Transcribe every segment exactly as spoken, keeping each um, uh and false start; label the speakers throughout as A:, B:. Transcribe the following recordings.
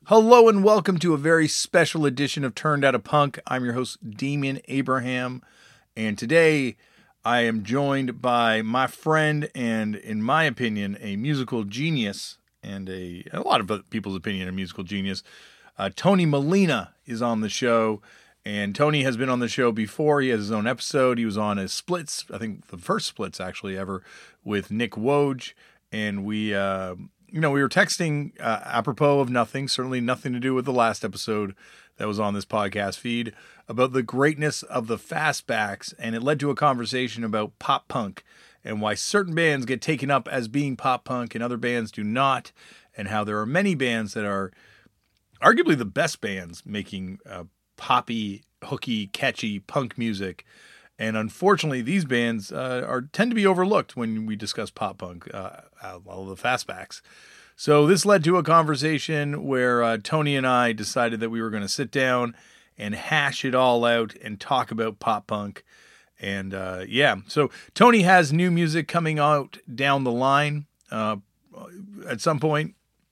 A: Hello and welcome to a very special edition of Turned Out a Punk. I'm your host, Damian Abraham, and today I am joined by my friend and, in my opinion, a musical genius, and a, a lot of people's opinion, a musical genius. Uh, Tony Molina is on the show, and Tony has been on the show before. He has his own episode. He was on a Splits, I think the first Splits actually ever, with Nick Woj, and we... Uh, You know, we were texting uh, apropos of nothing, certainly nothing to do with the last episode that was on this podcast feed, about the greatness of the fastbacks, and it led to a conversation about pop punk and why certain bands get taken up as being pop punk and other bands do not, and how there are many bands that are arguably the best bands making uh, poppy, hooky, catchy punk music. And unfortunately, these bands uh, are tend to be overlooked when we discuss pop punk, uh, all the fastbacks. So this led to a conversation where uh, Tony and I decided that we were going to sit down and hash it all out and talk about pop punk. And uh, yeah, so Tony has new music coming out down the line uh, at some point.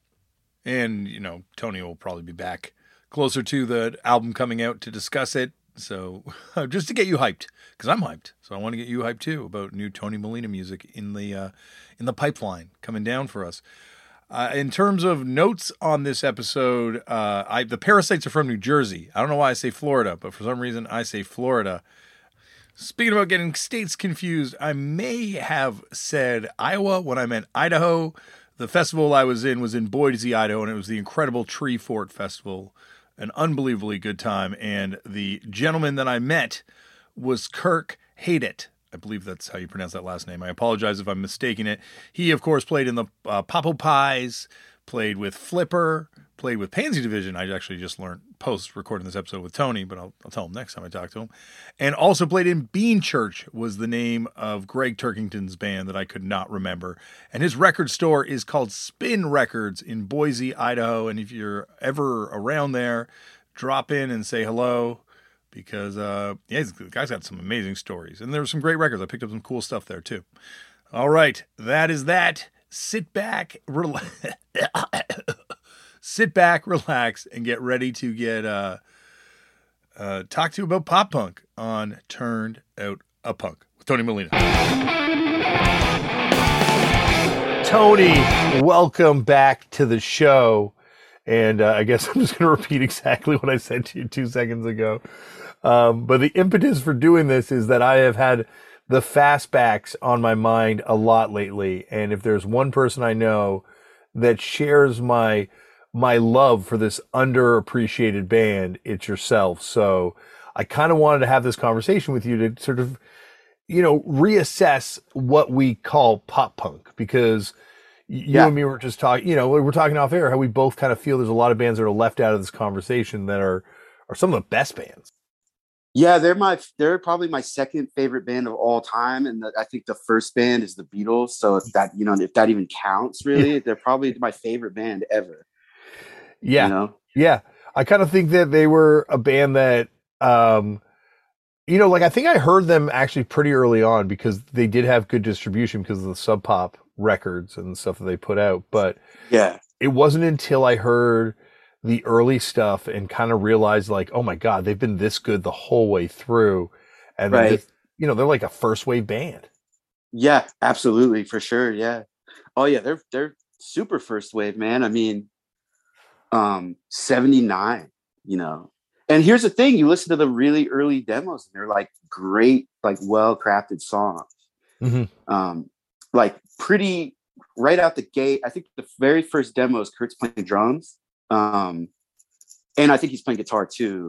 A: And, you know, Tony will probably be back closer to the album coming out to discuss it. So just to get you hyped, because I'm hyped. So I want to get you hyped too about new Tony Molina music in the uh, in the pipeline coming down for us. Uh, in terms of notes on this episode, uh, I the Parasites are from New Jersey. I don't know why I say Florida, but for some reason I say Florida. Speaking about getting states confused, I may have said Iowa when I meant Idaho. The festival I was in was in Boise, Idaho, and it was the Incredible Tree Fort Festival. An unbelievably good time, and the gentleman that I met was Kirk Haydett. I believe that's how you pronounce that last name. I apologize if I'm mistaking it. He, of course, played in the uh, Popo Pies, played with Flipper, played with Pansy Division. I actually just learned post-recording this episode with Tony, but I'll, I'll tell him next time I talk to him. And also played in Bean Church was the name of Greg Turkington's band that I could not remember. And his record store is called Spin Records in Boise, Idaho. And if you're ever around there, drop in and say hello because, uh, yeah, the guy's got some amazing stories. And there were some great records. I picked up some cool stuff there, too. All right, that is that. Sit back, relax. Sit back, relax, and get ready to get uh, uh, talked to about pop punk on Turned Out a Punk with Tony Molina. Tony, welcome back to the show. And uh, I guess I'm just going to repeat exactly what I said to you two seconds ago. Um, but the impetus for doing this is that I have had the fastbacks on my mind a lot lately. And if there's one person I know that shares my my love for this underappreciated band, it's yourself. So I kind of wanted to have this conversation with you to sort of, you know, reassess what we call pop punk, because you yeah. and me were just talking, you know, we we're talking off air, how we both kind of feel there's a lot of bands that are left out of this conversation that are, are some of the best bands.
B: Yeah, they're my, they're probably my second favorite band of all time. And the, I think the first band is the Beatles. So if that, you know, if that even counts really, yeah. they're probably my favorite band ever.
A: Yeah.
B: You know?
A: Yeah. I kind of think that they were a band that, um, you know, like I think I heard them actually pretty early on because they did have good distribution because of the Sub Pop records and stuff that they put out. But
B: yeah,
A: it wasn't until I heard the early stuff and kind of realized like, oh my God, they've been this good the whole way through. And
B: right.
A: this, you know, they're like a first wave band.
B: Yeah, absolutely. For sure. Yeah. Oh yeah. They're, they're super first wave, man. I mean, um, seventy-nine, you know, and here's the thing, you listen to the really early demos and they're like great, like well-crafted songs.
A: Mm-hmm.
B: Um, like pretty right out the gate. I think the very first demo is Kurt's playing drums. Um, and I think he's playing guitar too.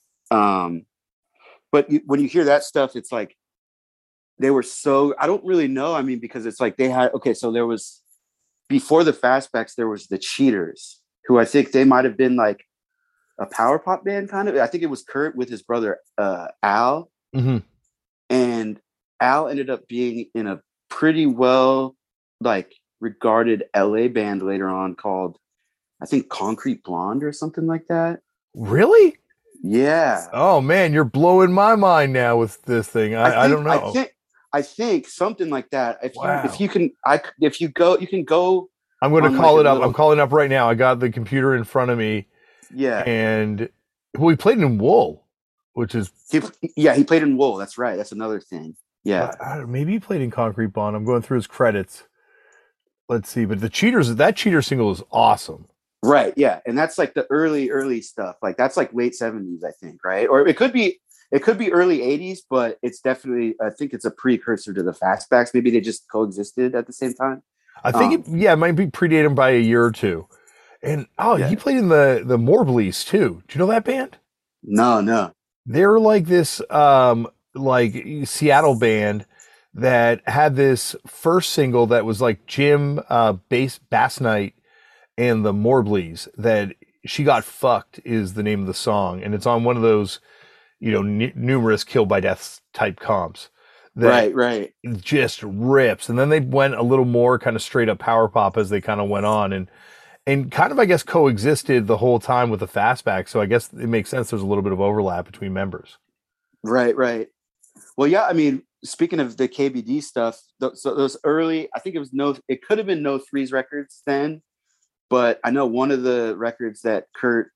B: Um, but you, when you hear that stuff, it's like, they were so, I don't really know. I mean, because it's like they had, okay, so there was, before the Fastbacks, there was the Cheaters, who I think they might've been like a power pop band kind of. I think it was Kurt with his brother, uh, Al.
A: Mm-hmm.
B: And Al ended up being in a pretty well, like regarded L A band later on called, I think Concrete Blonde or something like that.
A: Really?
B: Yeah.
A: Oh man, you're blowing my mind now with this thing. I, I, think, I don't know.
B: I think, I think something like that. If
A: wow.
B: you, if you can, I, if you go, you can go.
A: I'm going to call like it up. Little... I'm calling up right now. I got the computer in front of me.
B: Yeah.
A: And well, he played in Wool, which is
B: He, yeah, he played in Wool. That's right. That's another thing.
A: uh,
B: Yeah.
A: I don't- maybe he played in Concrete Bond. I'm going through his credits. Let's see, but the Cheaters, that Cheater single is awesome.
B: Right. Yeah. And that's like the early, early stuff. Like that's like late seventies, I think. Right. Or it could be, it could be early eighties, but it's definitely, I think it's a precursor to the Fastbacks. Maybe they just coexisted at the same time.
A: I think
B: Um,
A: it, yeah, it might be predate him by a year or two. And oh,
B: Yeah.
A: he played in the the Morbleys too. Do you know that band?
B: No, no.
A: They're like this um like Seattle band that had this first single that was like Jim uh bass bass night and the Morbleys, that She Got Fucked is the name of the song, and it's on one of those, you know, n- numerous Kill by Death type comps that
B: Right, right.
A: just rips. And then they went a little more kind of straight up power pop as they kind of went on, and and kind of, I guess, coexisted the whole time with the Fastback. So I guess it makes sense there's a little bit of overlap between members.
B: Right, right. Well, yeah, I mean, speaking of the K B D stuff, th- so those early, I think it was no, it could have been No Threes records then, but I know one of the records that Kurt,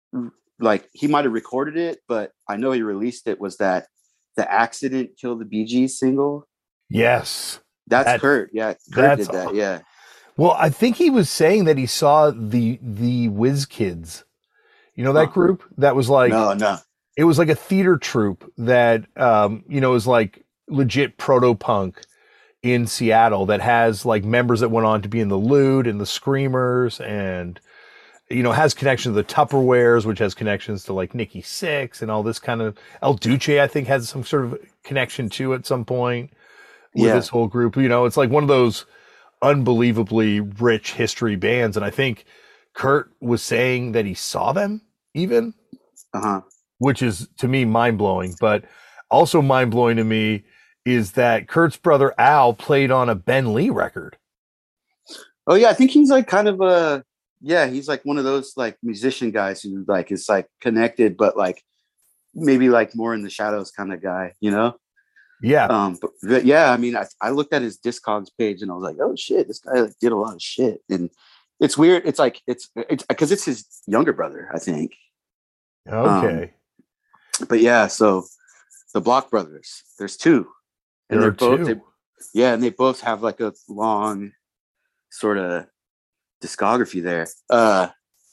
B: like, he might have recorded it, but I know he released it, was that The Accident Kill the Bee Gees single.
A: Yes.
B: That's
A: That-
B: Kurt. Yeah, Kurt
A: that's
B: did that. Yeah.
A: Well, I think he was saying that he saw the the Whiz Kids. You know that
B: Huh.
A: group that was like
B: no, no.
A: it was like a theater troupe that um you know is like legit proto punk in Seattle that has like members that went on to be in the Lewd and the Screamers, and you know has connections to the Tupperwares, which has connections to like Nikki Sixx and all this kind of. El Duce, I think, has some sort of connection to at some point with
B: Yeah.
A: this whole group. You know, it's like one of those unbelievably rich history bands, and I think Kurt was saying that he saw them even,
B: Uh-huh.
A: which is to me mind blowing. But also mind blowing to me is that Kurt's brother Al played on a Ben Lee record.
B: Oh yeah, I think he's like kind of a, yeah, he's like one of those like musician guys who like is like connected, but like maybe like more in the shadows kind of guy, you know?
A: Yeah,
B: Um, but, but yeah, I mean, I, I looked at his Discogs page and I was like, oh shit, this guy like, did a lot of shit. And it's weird. It's like, it's, it's because it's his younger brother, I think.
A: okay.
B: Um, but yeah, so the Block Brothers, there's two. And
A: There
B: they're
A: are
B: both,
A: two.
B: they, yeah, and they both have like a long sort of discography there. Uh,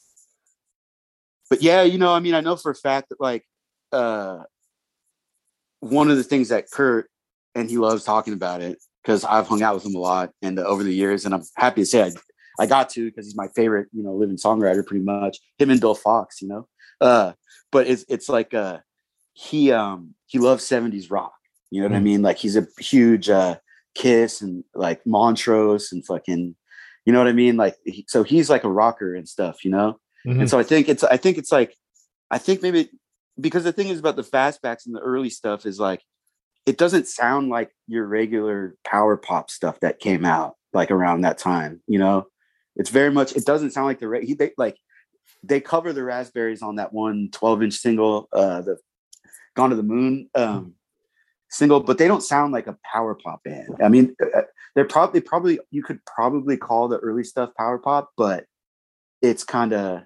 B: but yeah, you know, I mean, I know for a fact that like, uh, one of the things that Kurt, and he loves talking about it because I've hung out with him a lot and uh, over the years, and I'm happy to say I, I got to, because he's my favorite, you know, living songwriter pretty much, him and Bill Fox, you know. Uh, but it's it's like uh, he um he loves seventies rock, you know what
A: Mm.
B: I mean? Like he's a huge uh, Kiss and like Montrose and fucking, you know what I mean? Like he, so he's like a rocker and stuff, you know.
A: Mhm.
B: And so I think it's I think it's like I think maybe. Because the thing is about the Fastbacks and the early stuff is like, it doesn't sound like your regular power pop stuff that came out like around that time, you know. It's very much. It doesn't sound like the he, they like they cover the Raspberries on that one twelve inch single, uh, the Gone to the Moon um, single, but they don't sound like a power pop band. I mean, they're probably probably you could probably call the early stuff power pop, but it's kind of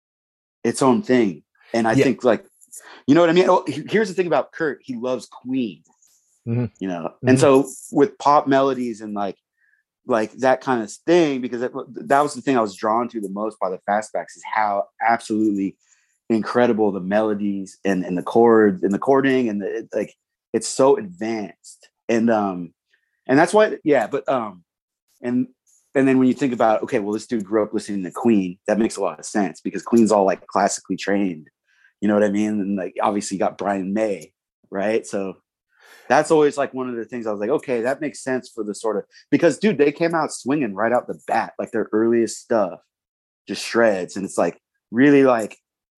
B: its own thing. And I
A: Yeah.
B: think like. You know what I mean? Oh, here's the thing about Kurt. He loves Queen,
A: Mhm.
B: you know?
A: Mhm.
B: And so with pop melodies and like, like that kind of thing, because that, that was the thing I was drawn to the most by the Fastbacks is how absolutely incredible the melodies and, and the chords and the chording and the, like, it's so advanced. And, um, and that's why, yeah, but, um, and, and then when you think about, okay, well, this dude grew up listening to Queen, that makes a lot of sense because Queen's all like classically trained. You know what I mean? And like, obviously you got Brian May, right? So that's always like one of the things I was like, okay, that makes sense for the sort of, because dude, they came out swinging right out the bat, like their earliest stuff, just shreds. And it's like really like,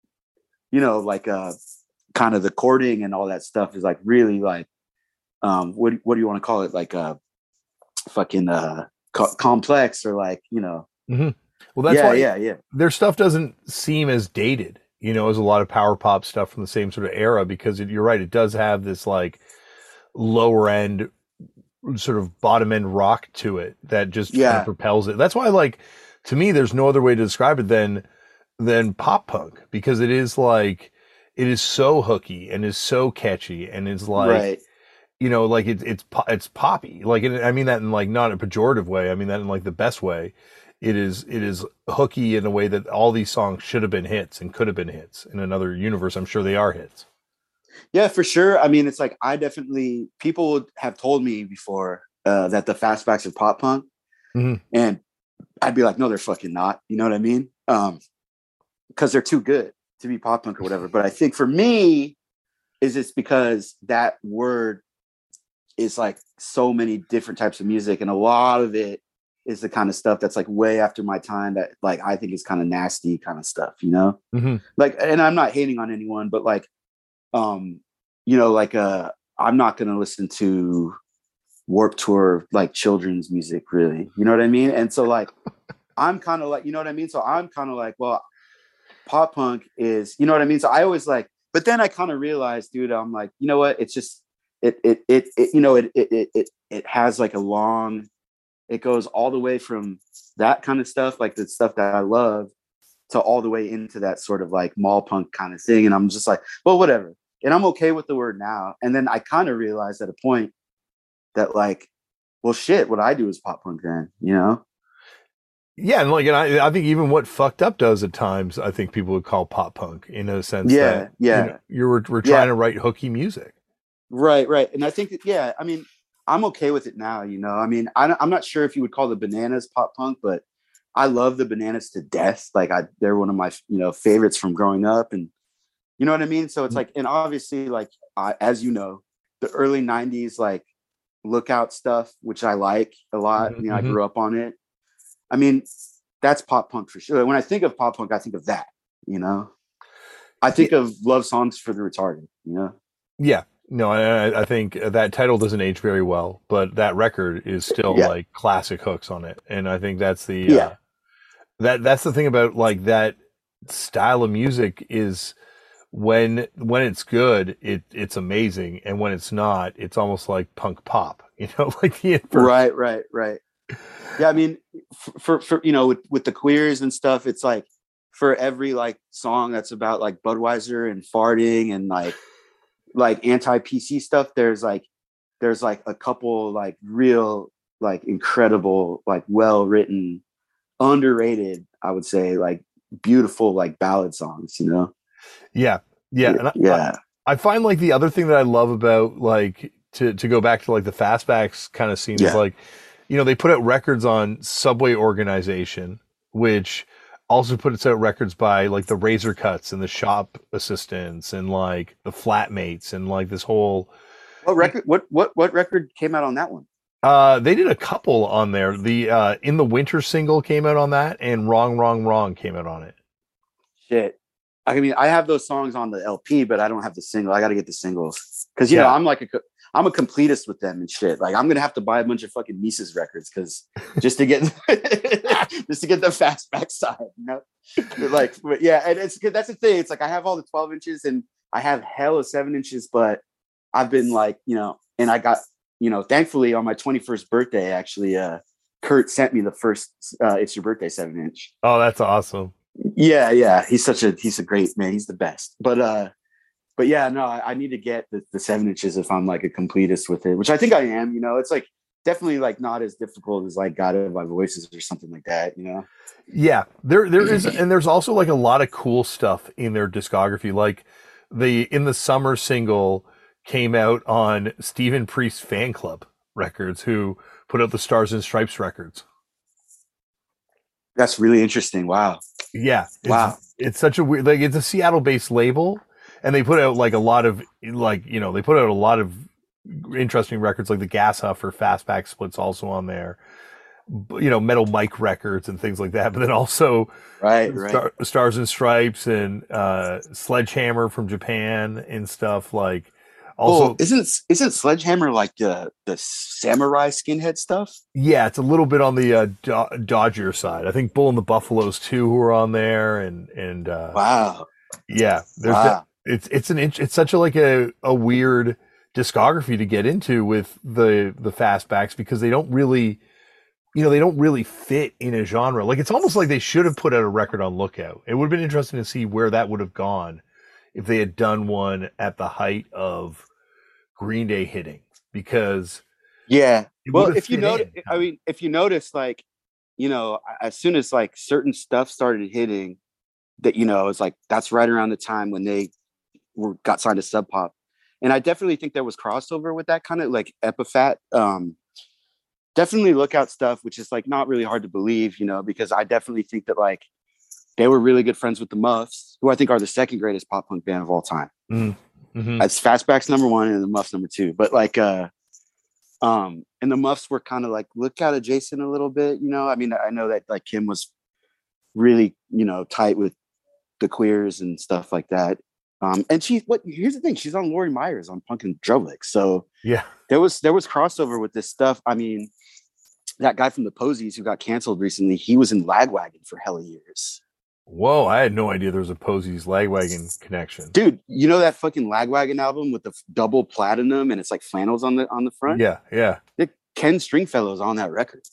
B: you know, like uh, kind of the chording and all that stuff is like really like, um, what, what do you want to call it? Like uh, fucking uh, co- complex or like, you know.
A: Mhm. Well, that's
B: yeah,
A: why
B: yeah, yeah.
A: their stuff doesn't seem as dated, you know, as a lot of power pop stuff from the same sort of era, because it, you're right, it does have this like lower end sort of bottom end rock to it that just kind
B: Yeah.
A: of propels it. That's why, like, to me, there's no other way to describe it than than pop punk, because it is like, it is so hooky and is so catchy and is like,
B: Right.
A: you know, like it's it's po- it's poppy. Like, it, I mean that in like not a pejorative way. I mean that in like the best way. It is it is hooky in a way that all these songs should have been hits and could have been hits. In another universe, I'm sure they are hits.
B: Yeah, for sure. I mean, it's like I definitely people would have told me before uh, that the Fastbacks are pop punk,
A: Mm-hmm.
B: and I'd be like, no, they're fucking not. You know what I mean? Um, because they're too good to be pop punk or whatever. But I think for me, is it's because that word is like so many different types of music, and a lot of it is the kind of stuff that's like way after my time that like I think is kind of nasty kind of stuff, you know?
A: Mm-hmm.
B: Like, and I'm not hating on anyone, but like, um, you know, like uh, I'm not gonna listen to Warped Tour like children's music, really. You know what I mean? And so like, I'm kind of like, you know what I mean? So I'm kind of like, well, pop punk is, you know what I mean? So I always like, but then I kind of realized, dude, I'm like, you know what? It's just it it it, it you know it it it it has like a long. It goes all the way from that kind of stuff, like the stuff that I love, to all the way into that sort of like mall punk kind of thing. And I'm just like, well, whatever. And I'm okay with the word now. And then I kind of realized at a point that like, well, shit, what I do is pop punk then, you know?
A: Yeah, and like, and I, I think even what Fucked Up does at times, I think people would call pop punk, in a sense
B: Yeah,
A: that,
B: yeah.
A: you know, you're we're
B: Yeah.
A: trying to write hooky music.
B: Right, right. And I think that, yeah, I mean, I'm okay with it now, you know? I mean, I, I'm not sure if you would call the Bananas pop punk, but I love the Bananas to death. Like, I, they're one of my, you know, favorites from growing up. And you know what I mean? So it's like, and obviously, like, I, as you know, the early nineties, like, Lookout stuff, which I like a lot.
A: Mm-hmm.
B: You know, I grew up on it. I mean, that's pop punk for sure. When I think of pop punk, I think of that, you know? I think yeah. of Love Songs for the Retarded, you know?
A: Yeah. No, I, I think that title doesn't age very well, but that record is still yeah. like classic hooks on it. And I think that's the,
B: yeah.
A: uh, that, that's the thing about like that style of music is when, when it's good, it, it's amazing. And when it's not, it's almost like punk pop, you know, like the inverse.
B: Right, right, right. Yeah. I mean, for, for, for you know, with, with the Queers and stuff, it's like for every like song that's about like Budweiser and farting and like, like anti-P C stuff, there's like there's like a couple like real like incredible like well written underrated I would say like beautiful like ballad songs, you know?
A: Yeah, yeah, and I,
B: yeah.
A: I, I find like the other thing that I love about like to to go back to like the Fastbacks kind of scene yeah. is like, you know, they put out records on Subway Organization, which also puts out records by like the Razor Cuts and the Shop Assistants and like the Flatmates and like this whole.
B: What record? What what what record came out on that one?
A: Uh, they did a couple on there. The uh, In the Winter single came out on that, and Wrong, Wrong, Wrong came out on it.
B: Shit, I mean, I have those songs on the L P, but I don't have the single. I got to get the singles because you yeah. know I'm like a. I'm a completist with them and shit. Like I'm gonna have to buy a bunch of fucking Mises records because just to get just to get the Fastback side, you know. But like, but yeah, and it's good. That's the thing. It's like I have all the twelve inches and I have hella seven inches, but I've been like, you know, and I got, you know, thankfully on my twenty-first birthday, actually, uh, Kurt sent me the first uh, "It's Your Birthday" seven inch.
A: Oh, that's awesome.
B: Yeah, yeah. He's such a he's a great man. He's the best. But uh. But yeah, no, I, I need to get the, the seven inches if I'm like a completist with it, which I think I am. You know, it's like definitely like not as difficult as like Guided by Voices or something like that. You know?
A: Yeah, there there is, and there's also like a lot of cool stuff in their discography. Like the In the Summer single came out on Stephen Priest Fan Club Records, who put out the Stars and Stripes records.
B: That's really interesting. Wow.
A: Yeah. It's,
B: wow.
A: It's such a weird, like it's a Seattle-based label. And they put out like a lot of like, you know, they put out a lot of interesting records like the Gas Huffer Fastback splits also on there, you know, Metal Mike records and things like that. But then also
B: right, right.
A: Star, Stars and Stripes and uh, Sledgehammer from Japan and stuff like. Also,
B: oh, isn't isn't Sledgehammer like the the samurai skinhead stuff?
A: Yeah, it's a little bit on the uh, do- dodgier side. I think Bull and the Buffaloes too, who are on there, and and uh,
B: wow,
A: yeah, there's
B: wow.
A: The, It's it's an it's such a like a, a weird discography to get into with the the Fastbacks because they don't really
C: you know, they don't really fit in a genre. Like, it's almost like they should have put out a record on Lookout. It would have been interesting to see where that would have gone if they had done one at the height of Green Day hitting, because
B: yeah.
C: it
B: Well,
C: would have
B: if you
C: fit
B: notice,
C: in.
B: I mean, if you notice, like, you know, as soon as like certain stuff started hitting, that, you know, it's like that's right around the time when they were got signed to Sub Pop. And I definitely think there was crossover with that kind of like Epitaph. Um, definitely Lookout stuff, which is like not really hard to believe, you know, because I definitely think that like they were really good friends with the Muffs, who I think are the second greatest pop punk band of all time.
C: Mm-hmm.
B: That's Fastback's number one and the Muffs number two. But like, uh, um, and the Muffs were kind of like Lookout adjacent a little bit, you know. I mean, I know that like Kim was really, you know, tight with the Queers and stuff like that. Um, and she, what? Here's the thing: she's on Lori Myers on Punk and Drublick, so
C: Yeah,
B: there was there was crossover with this stuff. I mean, that guy from the Posies who got canceled recently, he was in Lagwagon for hella years.
C: whoa! I had no idea there was a Posies Lagwagon connection,
B: Dude. You know that fucking Lagwagon album with the f- double platinum and it's like flannels on the on the front?
C: Yeah, yeah.
B: The Ken Stringfellow's on that record.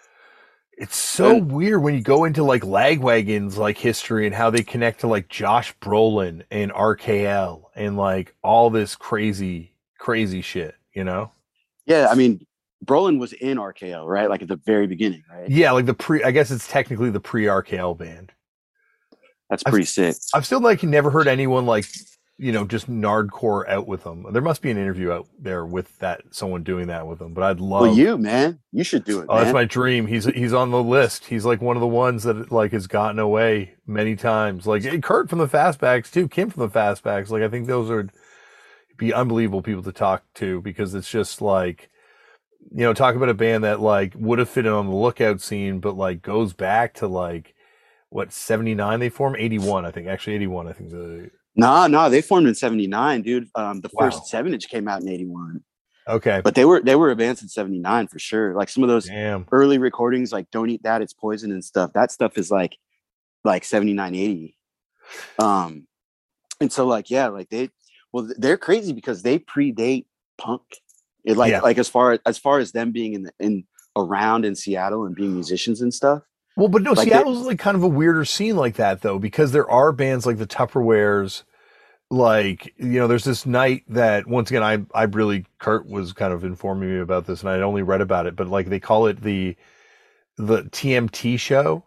C: It's so
B: And-
C: weird when you go into like Lagwagon's like history and how they connect to like Josh Brolin and R K L and like all this crazy, crazy shit, you know?
B: Yeah, I mean, Brolin was in R K L, right? Like at the very beginning, right?
C: Yeah, like the pre, I guess it's technically the pre R K L band.
B: That's pretty sick.
C: I've still like never heard anyone like, you know, just nardcore out with them. There must be an interview out there with that, someone doing that with them, but I'd love.
B: Well, you, man, you should do it,
C: Oh,
B: man.
C: that's my dream. He's he's on the list. He's like one of the ones that like has gotten away many times. Like hey, Kurt from the Fastbacks too, Kim from the Fastbacks. Like I think those would be unbelievable people to talk to because it's just like, you know, talk about a band that like would have fit in on the Lookout scene, but like goes back to like what seventy-nine they formed, eighty-one I think, actually eighty-one I think. The
B: Nah, nah, they formed in seventy-nine, dude. Um, the
C: Wow.
B: first seven inch came out in eighty-one.
C: Okay,
B: But they were they were advanced in seventy-nine for sure. Like some of those
C: damn,
B: early recordings, like Don't Eat That, It's Poison and stuff. That stuff is like like seventy-nine, eighty. Um, and so like, yeah, like they well, they're crazy because they predate punk. It like
C: Yeah.
B: like as far as far as them being in the, in around in Seattle and being musicians and stuff.
C: Well, but no,
B: Like
C: Seattle's like kind of a weirder scene like that though, because there are bands like the Tupperwares. Like, you know, there's this night that once again, I, I really, Kurt was kind of informing me about this and I'd only read about it, but like they call it the, the T M T show.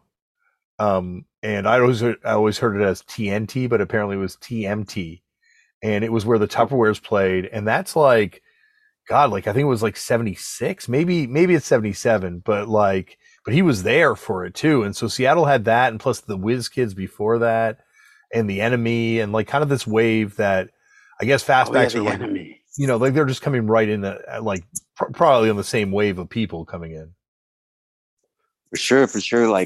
C: Um, and I always, I always heard it as T N T, but apparently it was T M T, and it was where the Tupperwares played. And that's like, God, like, I think it was like seventy-six, maybe, maybe it's seventy-seven, but like, but he was there for it too. And so Seattle had that. And plus the Whiz Kids before that and the Enemy and like kind of this wave that I guess Fastbacks
B: Oh, yeah,
C: are
B: the
C: like,
B: Enemy.
C: you know, like they're just coming right in the, like pr- probably on the same wave of people coming in.
B: For sure, for sure. Like,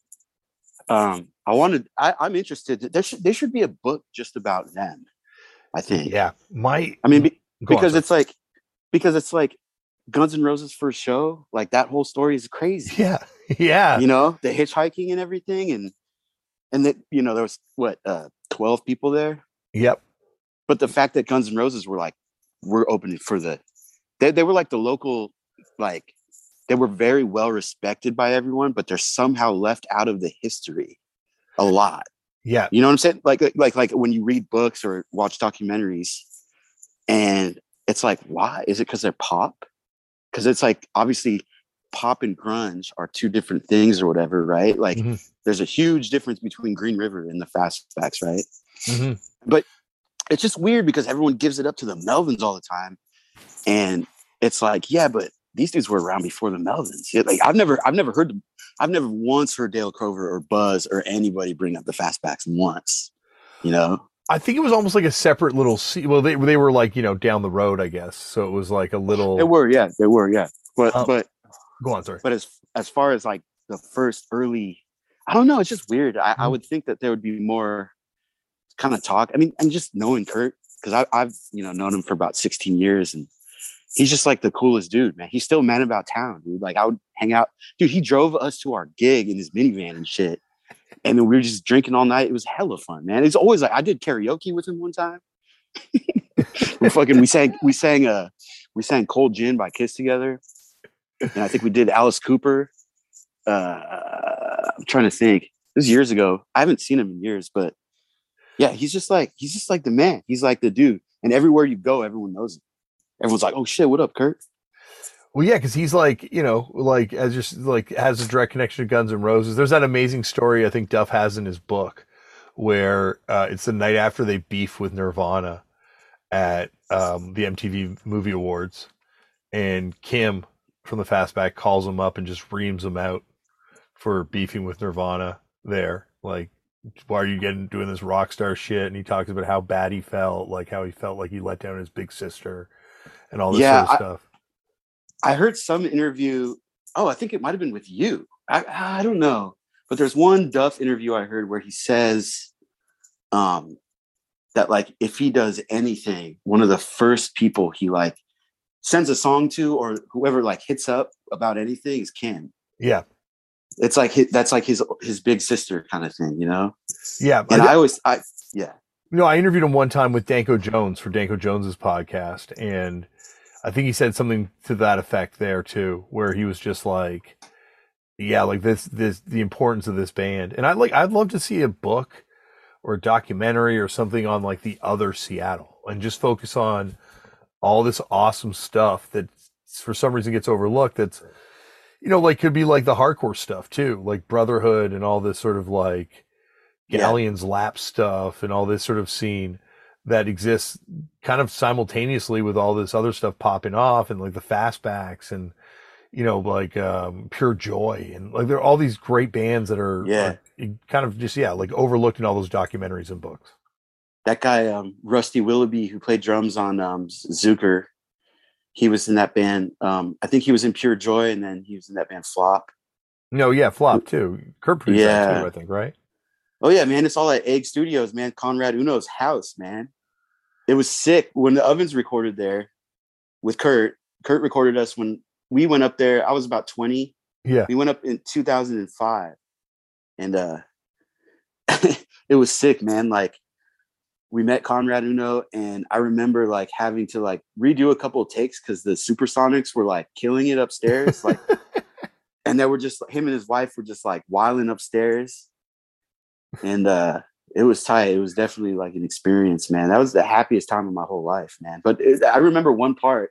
B: um, I wanted. I, I'm interested. There should there should be a book just about them. I think.
C: Yeah. My,
B: I mean, be,
C: Go on,
B: because
C: sorry.
B: it's like, because it's like Guns N' Roses' first show. Like that whole story is crazy.
C: yeah, yeah,
B: You know, the hitchhiking and everything, and and that you know there was what uh, twelve people there.
C: yep.
B: But the fact that Guns N' Roses were like, we're opening for the, they they were like the local, like they were very well respected by everyone, but they're somehow left out of the history a lot.
C: Yeah.
B: You know what I'm saying? Like, like, like when you read books or watch documentaries, and it's like, why? Is it because they're pop? Because it's like obviously, pop and grunge are two different things or whatever, right? Like,
C: Mhm.
B: there's a huge difference between Green River and the Fastbacks, right?
C: hmm
B: But it's just weird because everyone gives it up to the Melvins all the time, and it's like, yeah, but these dudes were around before the Melvins. It, like I've never, I've never heard, I've never once heard Dale Crover or Buzz or anybody bring up the Fastbacks once. You know,
C: I think it was almost like a separate little, se- well, they, they were like, you know, down the road, I guess. So it was like a little,
B: they were, yeah, they were, yeah. But
C: Um,
B: but
C: go on, sorry.
B: but as as far as like the first early, I don't know, it's just weird. I, I
C: Mhm.
B: would think that there would be more kind of talk. I mean, and just knowing Kurt, because I I've you know known him for about sixteen years, and he's just like the coolest dude, man. He's still man about town, dude. Like I would hang out, dude. He drove us to our gig in his minivan and shit, and then we were just drinking all night. It was hella fun, man. It's always like I did karaoke with him one time. we fucking we sang we sang uh we sang Cold Gin by Kiss together, and I think we did Alice Cooper. uh, I'm trying to think. This was years ago. I haven't seen him in years, but yeah, he's just like he's just like the man. He's like the dude, and everywhere you go, everyone knows him. Everyone's like, "Oh shit, what up, Kurt?"
C: Well, yeah, because he's like, you know, like as just like has a direct connection to Guns N' Roses. There's that amazing story I think Duff has in his book where uh, it's the night after they beef with Nirvana at um, the M T V Movie Awards, and Kim from the Fastback calls him up and just reams him out for beefing with Nirvana there. Like, why are you getting doing this rock star shit? And he talks about how bad he felt, like how he felt like he let down his big sister and all this
B: Yeah,
C: sort of stuff.
B: I heard some interview. Oh, I think it might have been with you. I, I don't know, but there's one Duff interview I heard where he says um, that like if he does anything, one of the first people he like sends a song to or whoever like hits up about anything is Kim.
C: Yeah,
B: it's like his, that's like his his big sister kind of thing, you know.
C: Yeah,
B: and
C: I,
B: I always I yeah.
C: You know, I interviewed him one time with Danko Jones for Danko Jones's podcast, and I think he said something to that effect there too, where he was just like, "Yeah, like this, this, the importance of this band." And I like, I'd love to see a book or a documentary or something on like the other Seattle, and just focus on all this awesome stuff that for some reason gets overlooked. That's, you know, like could be like the hardcore stuff too, like Brotherhood and all this sort of like Galleon's yeah. Lap stuff and all this sort of scene that exists kind of simultaneously with all this other stuff popping off, and like the Fastbacks and, you know, like um, Pure Joy, and like there are all these great bands that are,
B: yeah.
C: are kind of just, yeah, like overlooked in all those documentaries and books.
B: That guy, um, Rusty Willoughby, who played drums on um, Zucker, he was in that band. Um, I think he was in Pure Joy, and then he was in that band Flop.
C: No, yeah, Flop too. Kurt produced
B: yeah.
C: that too, I think, right?
B: Oh yeah, man! It's all at Egg Studios, man. Conrad Uno's house, man. It was sick when the Ovens recorded there with Kurt. Kurt recorded us when we went up there. I was about twenty.
C: Yeah,
B: we went up in two thousand five, and uh, it was sick, man. Like we met Conrad Uno, and I remember like having to like redo a couple of takes because the Supersonics were like killing it upstairs, like, and they were just him and his wife were just like wilding upstairs. And uh, it was tight. It was definitely like an experience, man. That was the happiest time of my whole life, man. But it, I remember one part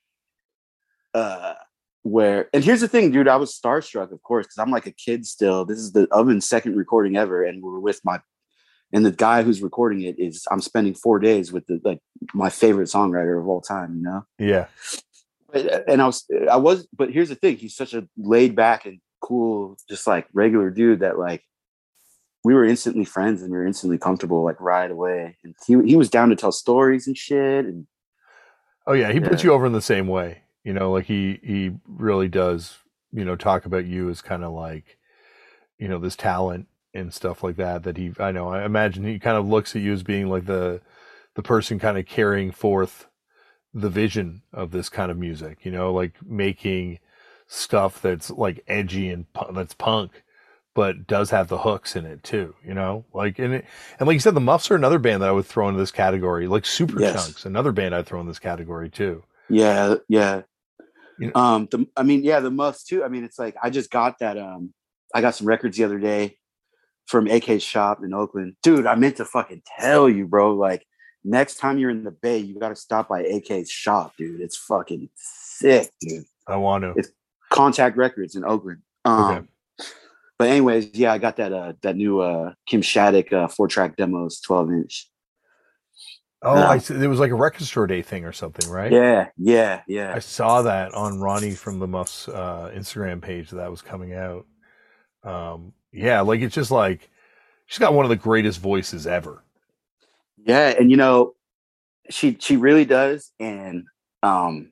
B: uh, where, and here's the thing, dude, I was starstruck, of course, because I'm like a kid still. This is the Oven's second recording ever. And we were with my, and the guy who's recording it is, I'm spending four days with the, like my favorite songwriter of all time, you know?
C: Yeah.
B: But, and I was, I was, but here's the thing. He's such a laid back and cool, just like regular dude that like, we were instantly friends and we were instantly comfortable, like right away. And he he was down to tell stories and shit. And
C: oh yeah, he
B: yeah.
C: puts you over in the same way. You know, like he he really does. You know, talk about you as kind of like, you know, this talent and stuff like that. That he, I know, I imagine he kind of looks at you as being like the the person kind of carrying forth the vision of this kind of music. You know, like making stuff that's like edgy and that's punk, but does have the hooks in it too, you know, like, and it, and like you said, the Muffs are another band that I would throw into this category, like Super yes. Chunks, another band I'd throw in this category too.
B: Yeah. Yeah.
C: You know?
B: Um, the, I mean, yeah, the Muffs too. I mean, it's like, I just got that, um, I got some records the other day from A K's shop in Oakland. Dude, I meant to fucking tell you, bro, like next time you're in the Bay, you got to stop by A K's shop, dude. It's fucking sick, dude.
C: I want to.
B: It's Contact Records in Oakland. Um, okay. But anyways, yeah, I got that uh, that new uh, Kim Shattuck uh, four track demos, twelve inch.
C: Oh, uh, I see. It was like a record store day thing or something, right?
B: Yeah, yeah, yeah.
C: I saw that on Ronnie from the Muffs uh, Instagram page that was coming out. Um, yeah, like it's just like she's got one of the greatest voices ever.
B: Yeah, and you know, she she really does. And um,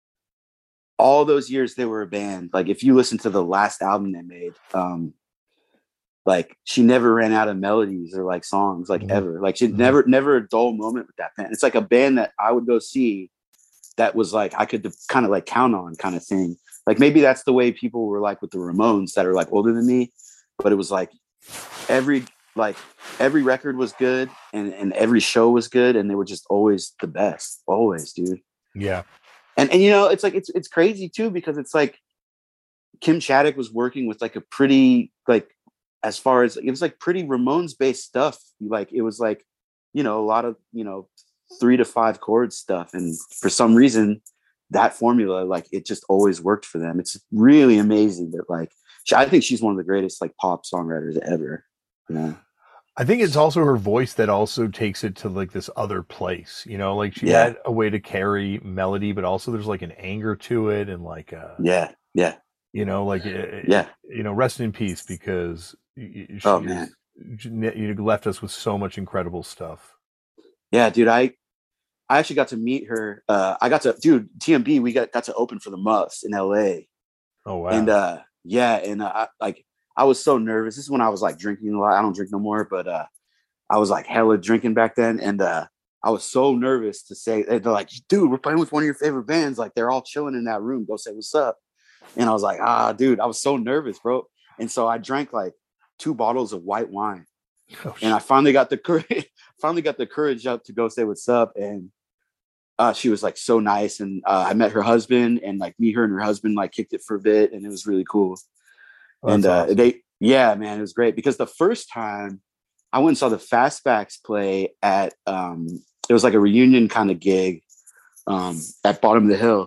B: all those years they were a band. Like if you listen to the last album they made, um, like she never ran out of melodies or like songs, like mm-hmm. ever. Like she mm-hmm. never, never a dull moment with that band. It's like a band that I would go see that was like, I could kind of like count on kind of thing. Like maybe that's the way people were like with the Ramones that are like older than me, but it was like every, like every record was good and, and every show was good. And they were just always the best, always, dude.
C: Yeah.
B: And, and, you know, it's like, it's, it's crazy too, because it's like, Kim Shattuck was working with like a pretty like as far as it was like pretty Ramones based stuff. Like it was like, you know, a lot of, you know, three to five chord stuff. And for some reason, that formula, like it just always worked for them. It's really amazing that like I think she's one of the greatest like pop songwriters ever. You know?
C: I think it's also her voice that also takes it to like this other place, you know, like she
B: Yeah.
C: had a way to carry melody, but also there's like an anger to it and like, a,
B: yeah, yeah,
C: you know, like, uh,
B: yeah,
C: you know, rest in peace because she
B: oh
C: is,
B: man,
C: you left us with so much incredible stuff.
B: Yeah, dude, I, I actually got to meet her. Uh, I got to, dude, T M B, we got, got to open for the Muffs in L A.
C: Oh, wow.
B: And, uh, yeah. And, uh, I, like, I was so nervous. This is when I was like drinking a lot. I don't drink no more, but, uh, I was like hella drinking back then. And, uh, I was so nervous to say, they're like, dude, we're playing with one of your favorite bands. Like they're all chilling in that room. Go say what's up. And I was like, ah, dude, I was so nervous, bro. And so I drank like two bottles of white wine. Oh, and I finally got the courage, finally got the courage up to go say what's up. And uh, she was like so nice. And uh, I met her husband, and like me, her and her husband like kicked it for a bit, and it was really cool. Oh, and uh, awesome. they, yeah, man, it was great because the first time I went and saw the Fastbacks play at, um, it was like a reunion kind of gig um, at Bottom of the Hill.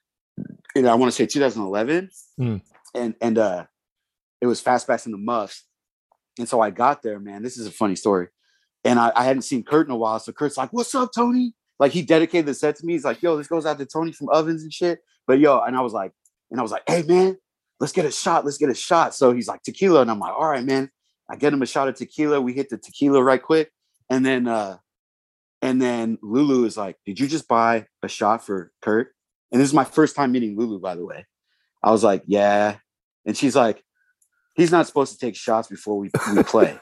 B: And I want to say two thousand eleven, mm. and and uh, it was Fastbacks and the Muffs. And so I got there, man. This is a funny story. And I, I hadn't seen Kurt in a while. So Kurt's like, what's up, Tony? Like he dedicated the set to me. He's like, yo, this goes out to Tony from Ovens and shit. But yo, and I was like, and I was like, hey man, let's get a shot. Let's get a shot. So he's like, tequila. And I'm like, all right, man. I get him a shot of tequila. We hit the tequila right quick. And then uh, and then Lulu is like, did you just buy a shot for Kurt? And this is my first time meeting Lulu, by the way. I was like, yeah. And she's like, he's not supposed to take shots before we, we play.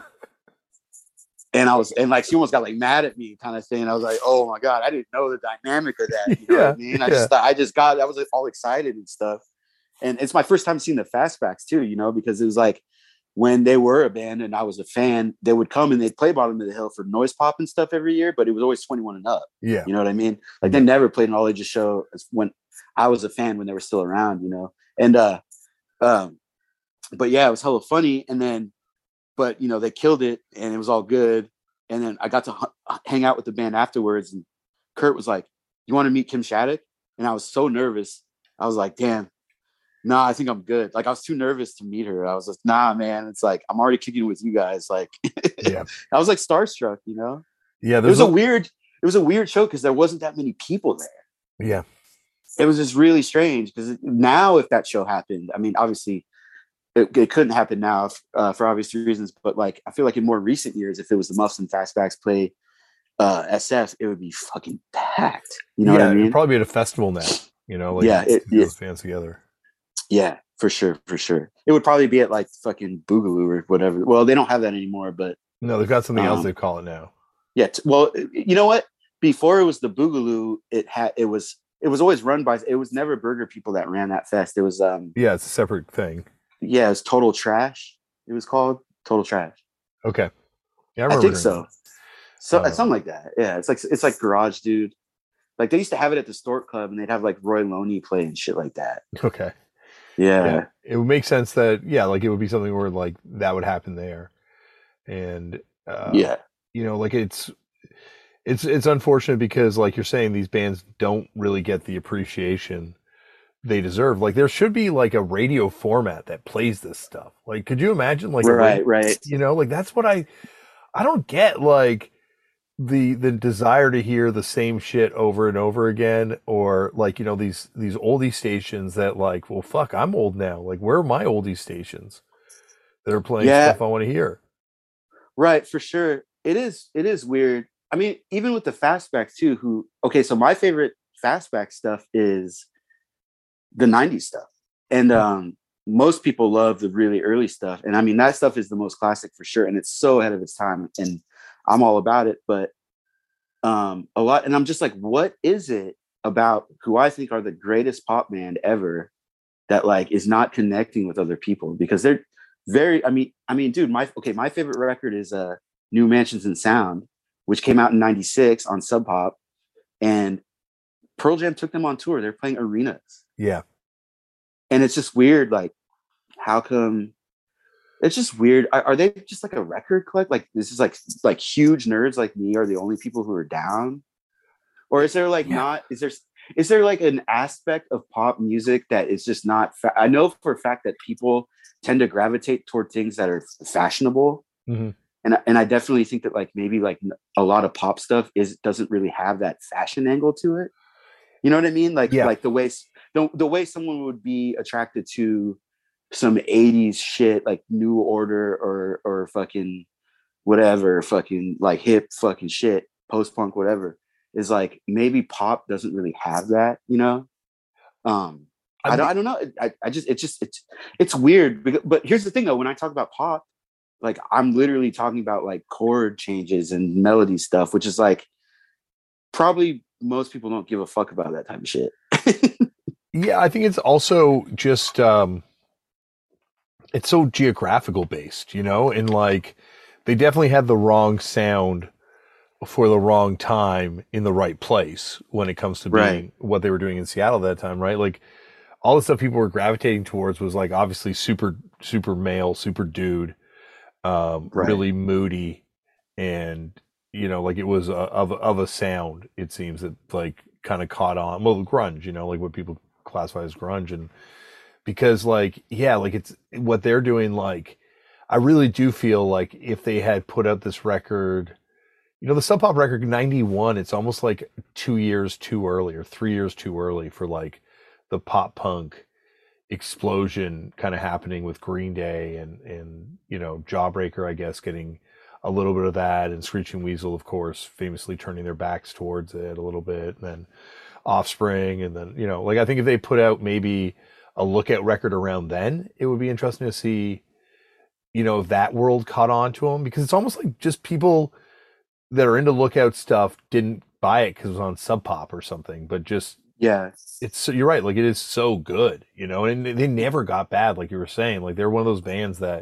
B: And I was, and like, she almost got like mad at me kind of thing. I was like, oh my God, I didn't know the dynamic of that. You know
C: yeah,
B: what I mean? I
C: yeah.
B: just thought, I just got, I was like, all excited and stuff. And it's my first time seeing the Fastbacks too, you know, because it was like when they were a band and I was a fan, they would come and they'd play Bottom of the Hill for Noise Pop and stuff every year, but it was always twenty-one and up.
C: Yeah.
B: You know what I mean? Like they never played an all ages show when I was a fan when they were still around, you know? And, uh, um, but yeah, it was hella funny. And then, but you know, they killed it and it was all good. And then I got to h- hang out with the band afterwards. And Kurt was like, you want to meet Kim Shattuck? And I was so nervous. I was like, damn, nah, I think I'm good. Like I was too nervous to meet her. I was like, nah, man, it's like, I'm already kicking with you guys. Like, yeah, I was like starstruck, you know?
C: Yeah.
B: It was a, a weird, it was a weird show because there wasn't that many people there.
C: Yeah.
B: It was just really strange because now if that show happened, I mean, obviously it, it couldn't happen now if, uh, for obvious reasons, but like, I feel like in more recent years, if it was the Muffs and Fastbacks play uh, S F, it would be fucking packed. You know
C: yeah,
B: what I mean?
C: It'd probably be at a festival now, you know, like
B: yeah, it,
C: those
B: it,
C: fans together.
B: Yeah, for sure. For sure. It would probably be at like fucking Boogaloo or whatever. Well, they don't have that anymore, but
C: no, they've got something
B: um,
C: else they call it now.
B: Yeah. T- well, you know what? Before it was the Boogaloo, it had, it was, it was always run by, it was never Burger People that ran that fest. It was, um,
C: yeah, it's a separate thing.
B: Yeah, it was Total Trash. It was called Total Trash.
C: Okay. Yeah, I,
B: I think so.
C: that.
B: So
C: um,
B: something like that. Yeah, it's like it's like Garage Dude. Like they used to have it at the Stork Club, and they'd have like Roy Loney play and shit like that.
C: Okay.
B: Yeah.
C: yeah. It would make sense that yeah, like it would be something where like that would happen there, and uh,
B: yeah,
C: you know, like it's it's it's unfortunate because like you're saying, these bands don't really get the appreciation they deserve. Like there should be like a radio format that plays this stuff. Like, could you imagine like
B: right,
C: a radio,
B: right?
C: You know, like that's what I I don't get. Like the the desire to hear the same shit over and over again, or like, you know, these these oldie stations that like, well, fuck, I'm old now. Like, where are my oldie stations that are playing
B: yeah.
C: stuff I want to hear?
B: Right, for sure. It is it is weird. I mean, even with the Fastbacks too, who okay, so my favorite Fastback stuff is the nineties stuff. And um most people love the really early stuff. And I mean, that stuff is the most classic for sure. And it's so ahead of its time. And I'm all about it. But um a lot, and I'm just like, what is it about who I think are the greatest pop band ever that like is not connecting with other people? Because they're very, I mean, I mean, dude, my okay, my favorite record is uh New Mansions and Sound, which came out in ninety-six on Sub Pop. And Pearl Jam took them on tour. They're playing arenas.
C: Yeah.
B: and it's just weird. Like, how come? It's just weird. Are, are they just like a record collect? Like, this is like like huge nerds like me are the only people who are down, or is there like
C: Yeah.
B: not? Is there is there like an aspect of pop music that is just not? Fa- I know for a fact that people tend to gravitate toward things that are fashionable,
C: Mm-hmm.
B: and and I definitely think that like maybe like a lot of pop stuff is doesn't really have that fashion angle to it. You know what I mean? Like
C: Yeah.
B: like the way the the way someone would be attracted to some eighties shit like New Order or or fucking whatever fucking like hip fucking shit, post punk, whatever, is like maybe pop doesn't really have that, you know. Um I,
C: I
B: don't
C: mean-
B: I don't know. I, I just it's just it's it's weird because, but here's the thing though, when I talk about pop, like I'm literally talking about like chord changes and melody stuff, which is like probably most people don't give a fuck about that type of shit.
C: Yeah, I think it's also just um it's so geographical based, you know, and like they definitely had the wrong sound for the wrong time in the right place when it comes to being
B: Right.
C: what they were doing in Seattle at that time, right? Like all the stuff people were gravitating towards was like obviously super super male, super dude, um,
B: Right.
C: really moody, and you know, like it was a, of of a sound. It seems that like kind of caught on. Well, grunge, you know, like what people classify as grunge, and because like yeah, like it's what they're doing. Like I really do feel like if they had put out this record, you know, the Sub Pop record ninety-one, it's almost like two years too early or three years too early for like the pop punk explosion kind of happening with Green Day and and you know Jawbreaker, I guess, getting a little bit of that, and Screeching Weasel, of course, famously turning their backs towards it a little bit, and then Offspring, and then you know, like I think if they put out maybe a Lookout record around then, it would be interesting to see, you know, if that world caught on to them, because it's almost like just people that are into Lookout stuff didn't buy it because it was on Sub Pop or something, but just
B: Yeah.
C: it's so you're right, like it is so good, you know, and they never got bad, like you were saying. Like they're one of those bands that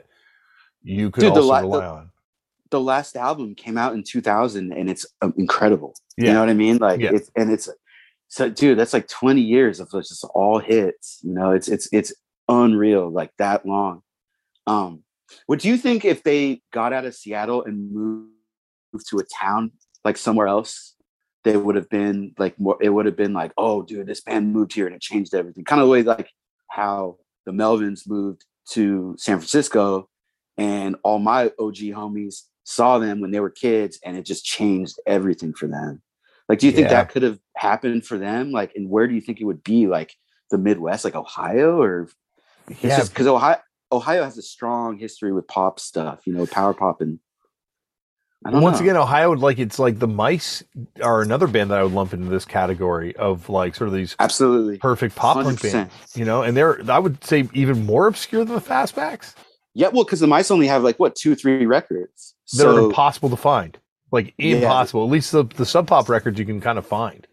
C: you could
B: Dude, the
C: also
B: la-
C: rely
B: the-
C: on.
B: The last album came out in two thousand and it's um, incredible.
C: Yeah.
B: You know what I mean? Like
C: Yeah.
B: it's and it's so dude, that's like twenty years of just all hits. You know, it's it's it's unreal, like that long. Um, would you think if they got out of Seattle and moved to a town like somewhere else, they would have been like more, it would have been like, oh dude, this band moved here and it changed everything. Kind of the way like how the Melvins moved to San Francisco and all my O G homies saw them when they were kids and it just changed everything for them. Like, do you think
C: Yeah.
B: that could have happened for them? Like, and where do you think it would be? Like the Midwest, like Ohio, or it's
C: Yeah,
B: just because Ohio, Ohio has a strong history with pop stuff, you know, power pop. And I don't
C: once
B: know.
C: again, Ohio would like it's like the Mice are another band that I would lump into this category of like sort of these
B: Absolutely.
C: perfect pop
B: one hundred
C: punk
B: percent.
C: bands, you know, and they're I would say even more obscure than the Fastbacks.
B: Yeah, well, because the Mice only have like what two, three records.
C: They're
B: So
C: impossible to find. Like
B: Yeah.
C: impossible. At least the the Sub Pop records you can kind of find.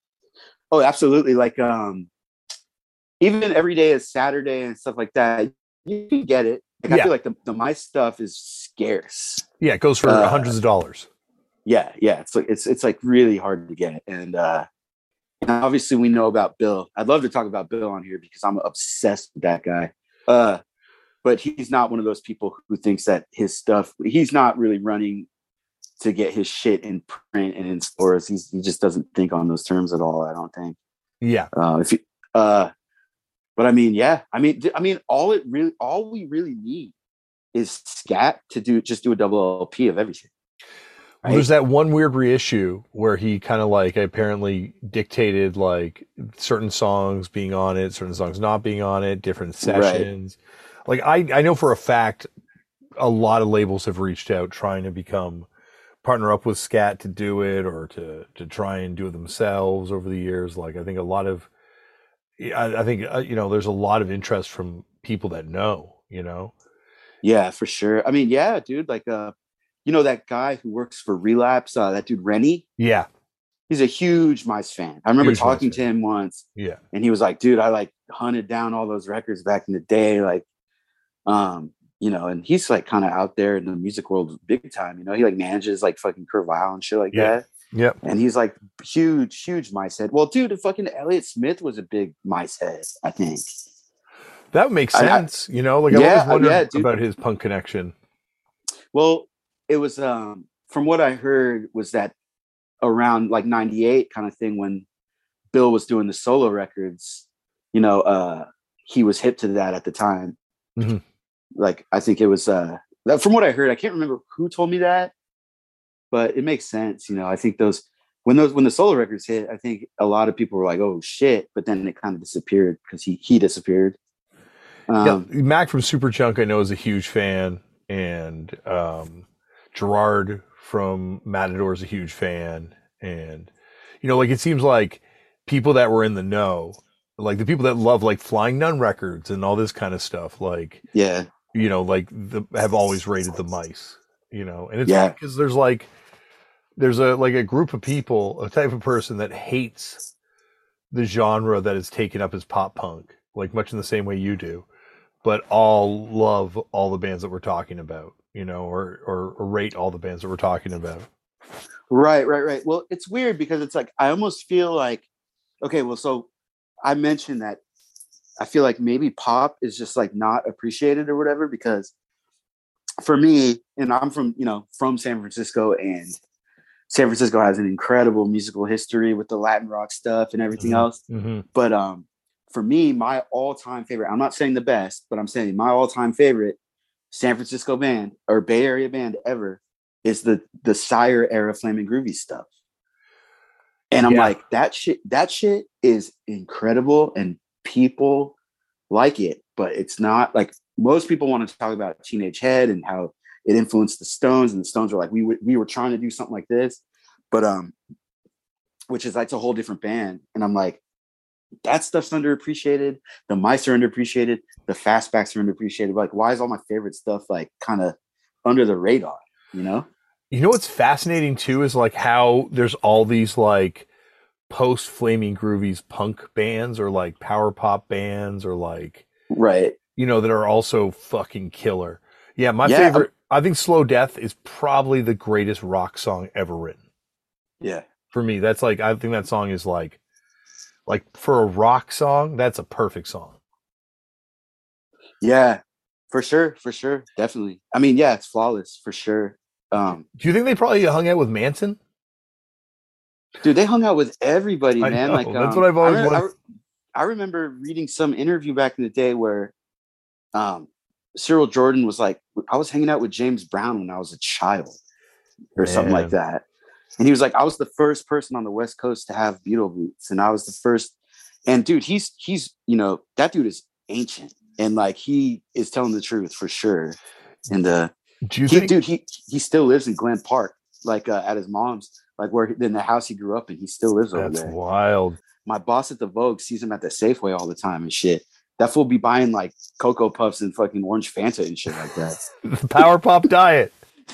B: oh, absolutely. Like um, even every day is Saturday and stuff like that. You can get it. Like, I
C: Yeah.
B: feel like the, the Mice stuff is scarce.
C: Yeah, it goes for
B: Uh,
C: hundreds of dollars.
B: Yeah, yeah. It's like it's it's like really hard to get. And uh and obviously we know about Bill. I'd love to talk about Bill on here because I'm obsessed with that guy. Uh but he's not one of those people who thinks that his stuff, he's not really running to get his shit in print and in stores. He's, he just doesn't think on those terms at all, I don't think.
C: Yeah.
B: Uh, if you, uh, but I mean, yeah, I mean, I mean, all it really, all we really need is Scat to do, just do a double L P of everything.
C: Well, there's that one weird reissue where he kind of like apparently dictated like certain songs being on it, certain songs not being on it, different sessions. Like I, I know for a fact, a lot of labels have reached out trying to become partner up with Scat to do it or to to try and do it themselves over the years. Like I think a lot of, I, I think uh, you know, there's a lot of interest from people that know, you know.
B: Yeah, for sure. I mean, yeah, dude, like, uh, you know, that guy who works for Relapse, uh, that dude, Rennie,
C: Yeah,
B: he's a huge Mice fan. I remember
C: Huge
B: talking
C: Mice
B: to
C: fan.
B: him once
C: yeah,
B: and he was like, dude, I like hunted down all those records back in the day. Like, um, you know, and he's like kind of out there in the music world big time, you know, he like manages like fucking Curvile and shit like
C: Yeah.
B: that.
C: yep.
B: And he's like huge, huge Mice head. Well, dude, fucking Elliott Smith was a big Mice head, I think.
C: That makes
B: I- I-
C: sense. you know, like I
B: Yeah,
C: always wondered
B: yeah, dude.
C: about his punk connection.
B: Well, it was um from what I heard was that around like ninety-eight kind of thing when Bill was doing the solo records, you know, uh he was hip to that at the time.
C: Mhm.
B: Like I think it was uh that- from what I heard, I can't remember who told me that, but it makes sense. You know, I think those when those when the solo records hit, I think a lot of people were like, "Oh shit!" But then it kind of disappeared because he he disappeared. Um,
C: yeah, Mac from Superchunk I know is a huge fan, and um, Gerard from Matador is a huge fan, and you know, like it seems like people that were in the know, like the people that love like Flying Nun records and all this kind of stuff, like
B: yeah,
C: you know, like the, have always rated the Mice, you know, and it's
B: Yeah.
C: because there's like there's a like a group of people, a type of person that hates the genre that is taken up as pop punk, like much in the same way you do, but all love all the bands that we're talking about, you know, or, or, or rate all the bands that we're talking about.
B: right, right, right. Well, it's weird because it's like I almost feel like, okay, well, so I mentioned that I feel like maybe pop is just like not appreciated or whatever because for me, and I'm from you know from San Francisco, and San Francisco has an incredible musical history with the Latin rock stuff and everything
C: Mhm.
B: else.
C: Mm-hmm.
B: But um, for me, my all-time favorite, I'm not saying the best, but I'm saying my all-time favorite San Francisco band or Bay Area band ever is the the Sire era Flaming Groovy stuff. And I'm
C: Yeah.
B: like, that shit, that shit is incredible and people like it, but it's not like most people want to talk about Teenage Head and how it influenced the Stones, and the Stones were like, we were, we were trying to do something like this, but um, which is like a whole different band. And I'm like, that stuff's underappreciated. The Mice are underappreciated. The Fastbacks are underappreciated. Like, why is all my favorite stuff like kind of under the radar? You know?
C: You know what's fascinating too is like how there's all these like post Flaming Groovies punk bands or like power pop bands or like,
B: Right.
C: you know, that are also fucking killer. Yeah, my
B: Yeah,
C: favorite, I think Slow Death is probably the greatest rock song ever written.
B: Yeah.
C: For me, that's like, I think that song is like, like for a rock song, that's a perfect song.
B: Yeah. For sure. For sure. Definitely. I mean, yeah, it's flawless for sure. Um,
C: Do you think they probably hung out with Manson?
B: dude, they hung out with everybody,
C: I
B: man.
C: know,
B: Like,
C: that's
B: um,
C: what I've always
B: I, re- I,
C: wanted.
B: re- I remember reading some interview back in the day where um, Cyril Jordan was like, I was hanging out with James Brown when I was a child or something like
C: Man.
B: that. And he was like, I was the first person on the West Coast to have Beatle boots. And I was the first. And dude, he's, he's, you know, that dude is ancient. And like, he is telling the truth for sure. And uh,
C: Do you
B: he,
C: think,
B: dude, he, he still lives in Glen Park, like uh, at his mom's, like where in the house he grew up in. He still lives over
C: that's
B: there.
C: wild.
B: My boss at the Vogue sees him at the Safeway all the time and shit. That fool be buying like Cocoa Puffs and fucking orange Fanta and shit like that.
C: The power pop diet.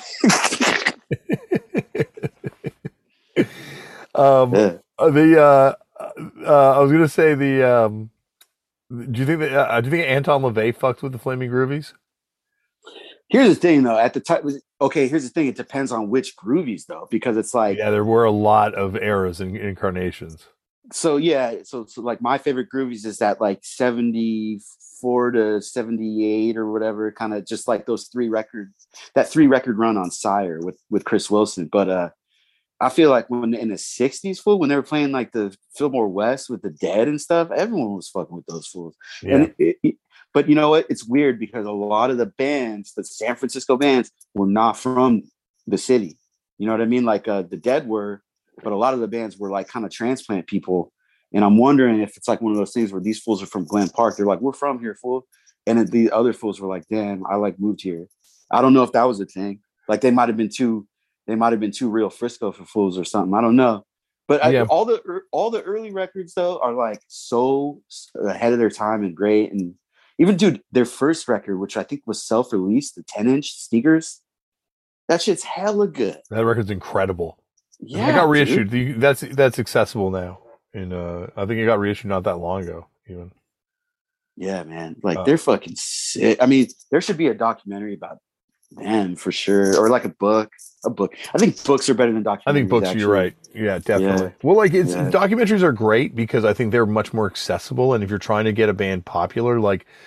C: um,
B: Yeah.
C: uh, the, uh, uh, I was going to say the, um, do you think that, uh, do you think Anton LaVey fucked with the Flaming Groovies?
B: Here's the thing though, at the time, okay, here's the thing. It depends on which groovies though, because it's like,
C: Yeah, there were a lot of eras and incarnations.
B: so yeah, so, so like my favorite groovies is that like seventy-four to seventy-eight or whatever, kind of just like those three records, that three record run on Sire with, with Chris Wilson. But uh, I feel like when in the sixties, fool, when they were playing like the Fillmore West with the Dead and stuff, everyone was fucking with those fools.
C: Yeah.
B: And it, it, but you know what? It's weird because a lot of the bands, the San Francisco bands, were not from the city. You know what I mean? Like uh, the Dead were, but a lot of the bands were like kind of transplant people. And I'm wondering if it's like one of those things where these fools are from Glen Park. They're like, we're from here, fool. And then the other fools were like, damn, I like moved here. I don't know if that was a thing. Like they might have been too, they might have been too real Frisco for fools or something. I don't know. But
C: Yeah.
B: I, all the er, all the early records though are like so ahead of their time and great. And even dude, their first record, which I think was self-released, the ten inch Sneakers, that shit's hella good.
C: That record's incredible.
B: Yeah,
C: it got
B: dude.
C: reissued. The- That's that's accessible now. And uh, I think it got reissued not that long ago, even.
B: Yeah, man. Like
C: Uh,
B: they're fucking sick. I mean, there should be a documentary about them for sure, or like a book. A book. I think books are better than documentaries.
C: I think books.
B: actually.
C: You're right. Yeah, definitely.
B: Yeah.
C: Well, like it's
B: Yeah.
C: documentaries are great because I think they're much more accessible. And if you're trying to get a band popular, like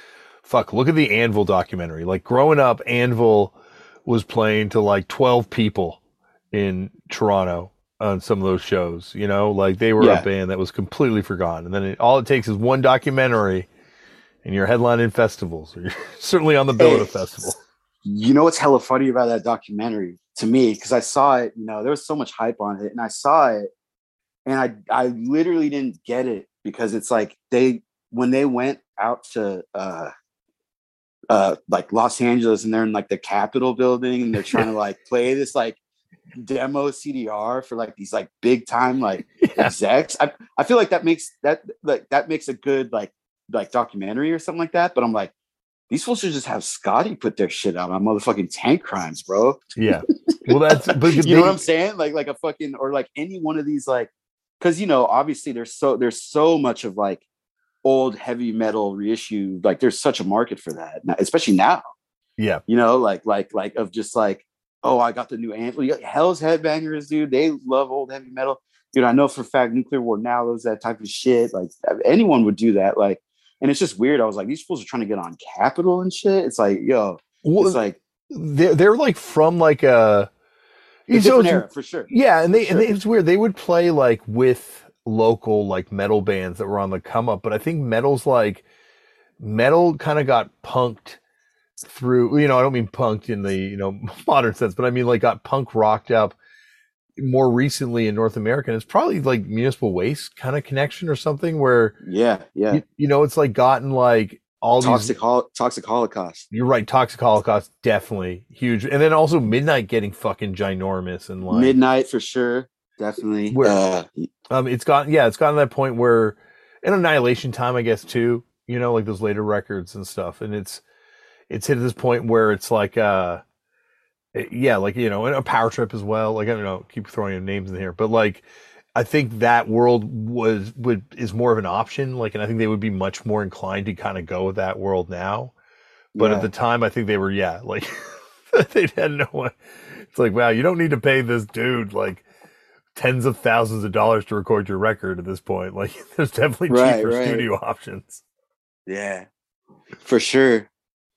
C: fuck, look at the Anvil documentary. Like growing up, Anvil was playing to like twelve people in Toronto on some of those shows, you know, like they were
B: Yeah.
C: a band that was completely forgotten. And then it, all it takes is one documentary and you're headlining festivals, or you're certainly on the bill
B: Hey.
C: at a festival.
B: You know what's hella funny about that documentary to me? Because I saw it, you know, there was so much hype on it, and I saw it, and I I literally didn't get it because it's like they when they went out to uh uh like Los Angeles and they're in like the Capitol building and they're trying to like play this like demo C D R for like these like big time like
C: Yeah.
B: execs. I I feel like that makes that like that makes a good like like documentary or something like that. But I'm like, these fools should just have Scotty put their shit out on motherfucking Tank Crimes, bro.
C: Yeah. Well, that's, but
B: You
C: they-
B: know what I'm saying? Like like a fucking or like any one of these like, because you know obviously there's so there's so much of like old heavy metal reissue. Like there's such a market for that, now, especially now.
C: yeah.
B: You know, like like like of just like, oh, I got the new Anvil. Hell's Headbangers, dude. They love old heavy metal. Dude, I know for a fact Nuclear War Now loves that type of shit. Like anyone would do that. Like, and it's just weird. I was like, these fools are trying to get on Capitol and shit. It's like, yo,
C: Well,
B: it's like
C: they're, they're like from like a,
B: a
C: so
B: different
C: it's-
B: era for sure.
C: yeah. And they,
B: For
C: and they,
B: sure.
C: it's weird. They would play like with local like metal bands that were on the come up, but I think metal's like, metal kind of got punked through, you know, I don't mean punked in the, you know, modern sense, but I mean like got punk rocked up more recently in North America. And it's probably like Municipal Waste kind of connection or something where,
B: Yeah, yeah.
C: you, you know, it's like gotten like all
B: Toxic
C: these,
B: hol- toxic Holocaust.
C: you're right. Toxic Holocaust, definitely huge. And then also Midnight getting fucking ginormous and like,
B: Midnight for sure. Definitely.
C: Where-
B: Uh,
C: um, it's gotten, yeah, it's gotten to that point where, and Annihilation Time, I guess too, you know, like those later records and stuff. And it's, it's hit this point where it's like, uh, it- yeah, like, you know, and a Power Trip as well. Like, I don't know, keep throwing names in here, but like, I think that world was, would, is more of an option. Like, and I think they would be much more inclined to kind of go with that world now. But
B: yeah.
C: at the time, I think they were, yeah, like, they had no one. It's like, wow, you don't need to pay this dude like tens of thousands of dollars to record your record at this point. Like, there's definitely
B: Right,
C: cheaper
B: right.
C: studio options.
B: Yeah, for sure.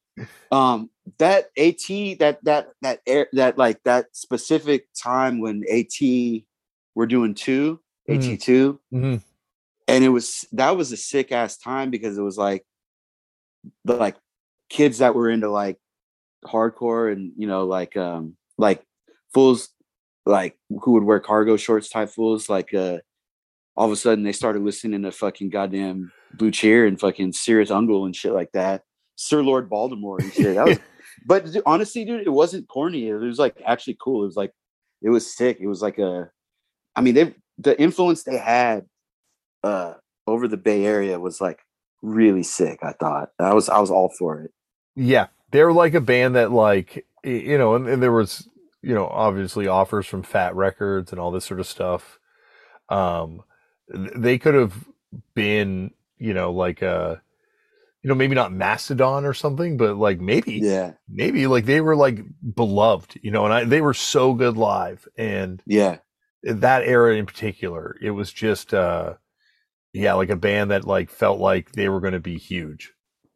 B: Um, that AT, that that that air, that like that specific time when AT were doing two,
C: Mhm.
B: AT two,
C: Mm-hmm.
B: and it was that was a sick ass time because it was like the like kids that were into like hardcore and you know like um like fools like who would wear cargo shorts type fools like uh all of a sudden they started listening to fucking goddamn Blue Cheer and fucking Sirius Ungle and shit like that. Sir Lord Baltimore and shit. That was, but dude, honestly, dude, it wasn't corny. It was like actually cool. It was like, it was sick. It was like a, I mean, they the influence they had uh over the Bay Area was like really sick. I thought I was I was all for it.
C: Yeah, they're like a band that like y- you know, and, and there was you know obviously offers from Fat Records and all this sort of stuff. Um, th- they could have been you know like a you know maybe not Mastodon or something, but like maybe
B: Yeah,
C: maybe like they were like beloved, you know, and I, they were so good live, and
B: yeah,
C: that era in particular, it was just uh yeah like a band that like felt like they were going to be huge.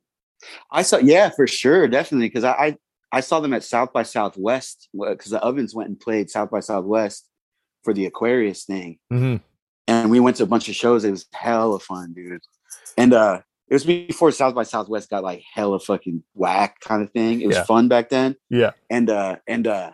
B: I saw. Yeah, for sure, definitely. Because I, I I saw them at South by Southwest because the Ovens went and played South by Southwest for the Aquarius thing.
C: Mm-hmm.
B: And we went to a bunch of shows. It was hella fun, dude. And uh it was before South by Southwest got like hella fucking whack kind of thing. It was
C: Yeah.
B: fun back then.
C: Yeah.
B: And uh and uh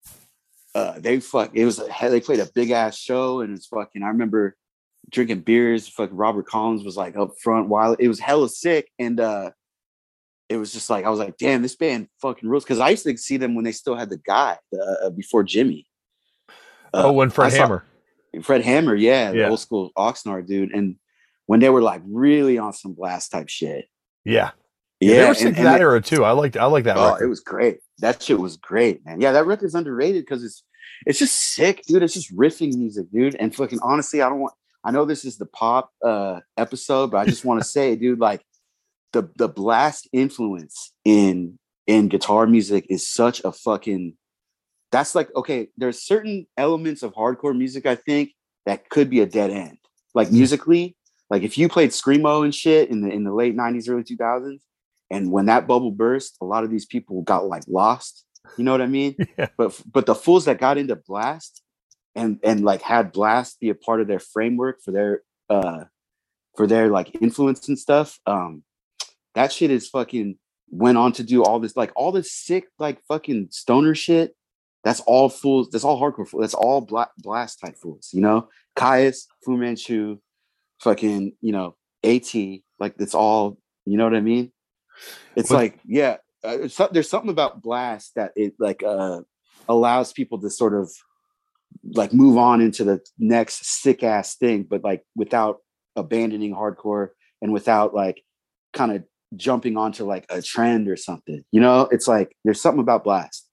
B: uh they fuck it was a, they played a big ass show and it's fucking I remember drinking beers. Fucking Robert Collins was like up front while it was hella sick. And uh it was just like I was like, damn, this band fucking rules. Because I used to see them when they still had the guy uh, before Jimmy. Uh,
C: oh, when Fred
B: I saw-
C: Hammer.
B: Fred Hammer, yeah, the
C: Yeah.
B: old school Oxnard dude. And when they were like really on some blast type shit.
C: Yeah.
B: Yeah,
C: they were
B: and-
C: sick
B: and
C: to that
B: they-
C: era too. I liked I like that
B: oh,
C: record.
B: it was great. That shit was great, man. Yeah, that record's underrated because it's it's just sick, dude. It's just riffing music, dude. And fucking honestly, I don't want I know this is the pop uh episode, but I just want to say, dude, like the the blast influence in in guitar music is such a fucking that's like okay, there's certain elements of hardcore music I think that could be a dead end. Like musically, like if you played screamo and shit in the in the late nineties, early two thousands, And when that bubble burst, a lot of these people got like lost. You know what I mean?
C: Yeah.
B: But but the fools that got into Blast and and like had Blast be a part of their framework for their uh for their like influence and stuff, um, that shit is fucking went on to do all this like all this sick like fucking stoner shit. That's all fools. That's all hardcore fools. That's all bla- Blast type fools. You know, Caius, Fu Manchu, fucking you know AT. Like it's all. You know what I mean? It's
C: What-
B: like yeah. Uh, it's, there's something about Blast that it like uh allows people to sort of like move on into the next sick ass thing, but like without abandoning hardcore and without like kind of jumping onto like a trend or something. You know, it's like there's something about Blast.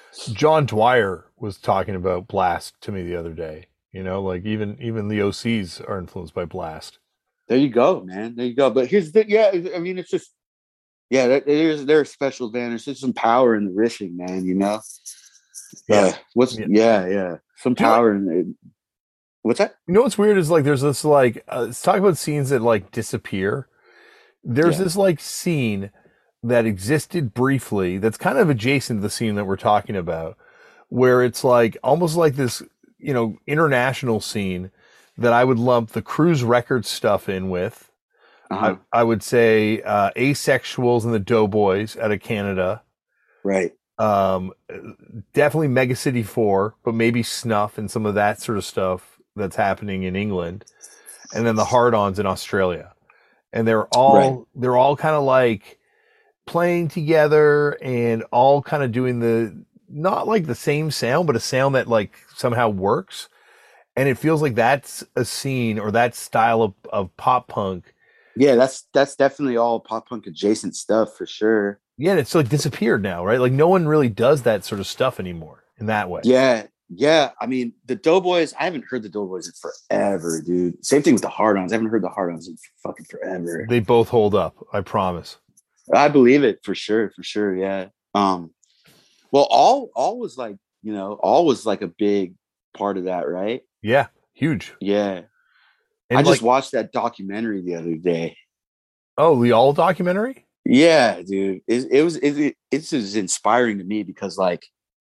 C: John Dwyer was talking about Blast to me the other day. You know, like even even the O Cs are influenced by Blast.
B: There you go, man. There you go. But here's the yeah. I mean, it's just yeah. There's there's special band. There's just some power in the riffing, man. You know.
C: Yeah.
B: Uh, what's
C: Yeah.
B: yeah yeah. Some
C: Do you
B: power in it. What's that?
C: You know what's weird is like there's this like uh, let's talk about scenes that like disappear. There's
B: Yeah.
C: this like scene that existed briefly that's kind of adjacent to the scene that we're talking about, where it's like almost like this, you know, international scene that I would lump the Cruise Records stuff in with.
B: Uh-huh.
C: I, I would say uh, Asexuals and the Doughboys out of Canada.
B: Right.
C: Um, definitely Mega City four, but maybe Snuff and some of that sort of stuff that's happening in England, and then the Hard-Ons in Australia, and they're all
B: Right.
C: they're all kind of like playing together and all kind of doing the not like the same sound, but a sound that like somehow works, and it feels like that's a scene or that style of, of pop punk.
B: Yeah, that's that's definitely all pop punk adjacent stuff for sure.
C: Yeah, and it's like disappeared now, right? Like no one really does that sort of stuff anymore in that way.
B: Yeah, yeah. I mean, the Doughboys, I haven't heard the Doughboys in forever, dude. Same thing with the Hard-Ons. I haven't heard the Hard-Ons in fucking forever.
C: They both hold up, I promise.
B: I believe it for sure, for sure. Yeah. Um, well, all all was like, you know, all was like a big part of that, right?
C: Yeah, huge.
B: Yeah.
C: And
B: I just
C: like,
B: watched that documentary the other day.
C: oh, the All documentary?
B: Yeah, dude. It, it was it, it, it's just inspiring to me because like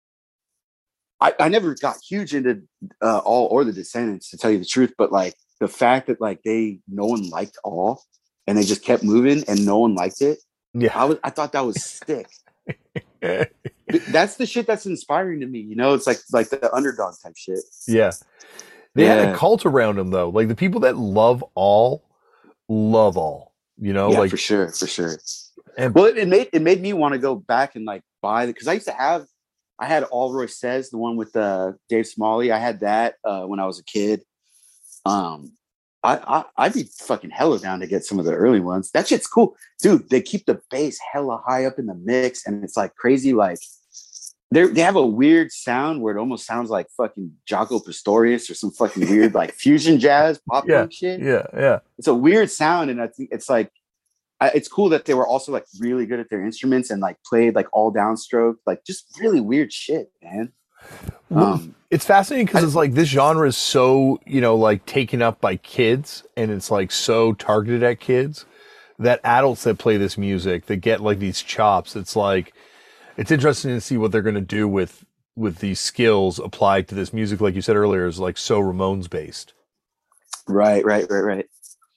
B: I, I never got huge into uh, All or the Descendants to tell you the truth, but like the fact that like they no one liked All and they just kept moving and no one liked it.
C: Yeah.
B: I was I thought that was sick. That's the shit that's inspiring to me. You know, it's like like the underdog type shit.
C: Yeah. They had
B: Yeah.
C: a cult around them though. Like the people that love All, love All. You know,
B: Yeah,
C: like
B: for sure, for sure.
C: and
B: Well, it, it made it made me want to go back and like buy the because I used to have I had All Roy Says, the one with uh, Dave Smalley. I had that uh, when I was a kid. Um, I, I I'd be fucking hella down to get some of the early ones. That shit's cool, dude. They keep the bass hella high up in the mix, and it's like crazy. Like they they have a weird sound where it almost sounds like fucking Jaco Pastorius or some fucking weird like fusion jazz pop
C: yeah,
B: punk shit.
C: yeah, yeah.
B: It's a weird sound, and I think it's like I, it's cool that they were also like really good at their instruments and like played like all downstroke, like just really weird shit, man.
C: Well,
B: Um,
C: it's fascinating because it's like this genre is so, you know, like taken up by kids and it's like so targeted at kids that adults that play this music that get like these chops, it's like it's interesting to see what they're going to do with with these skills applied to this music. Like you said earlier, is like so Ramones based.
B: right, right, right, right.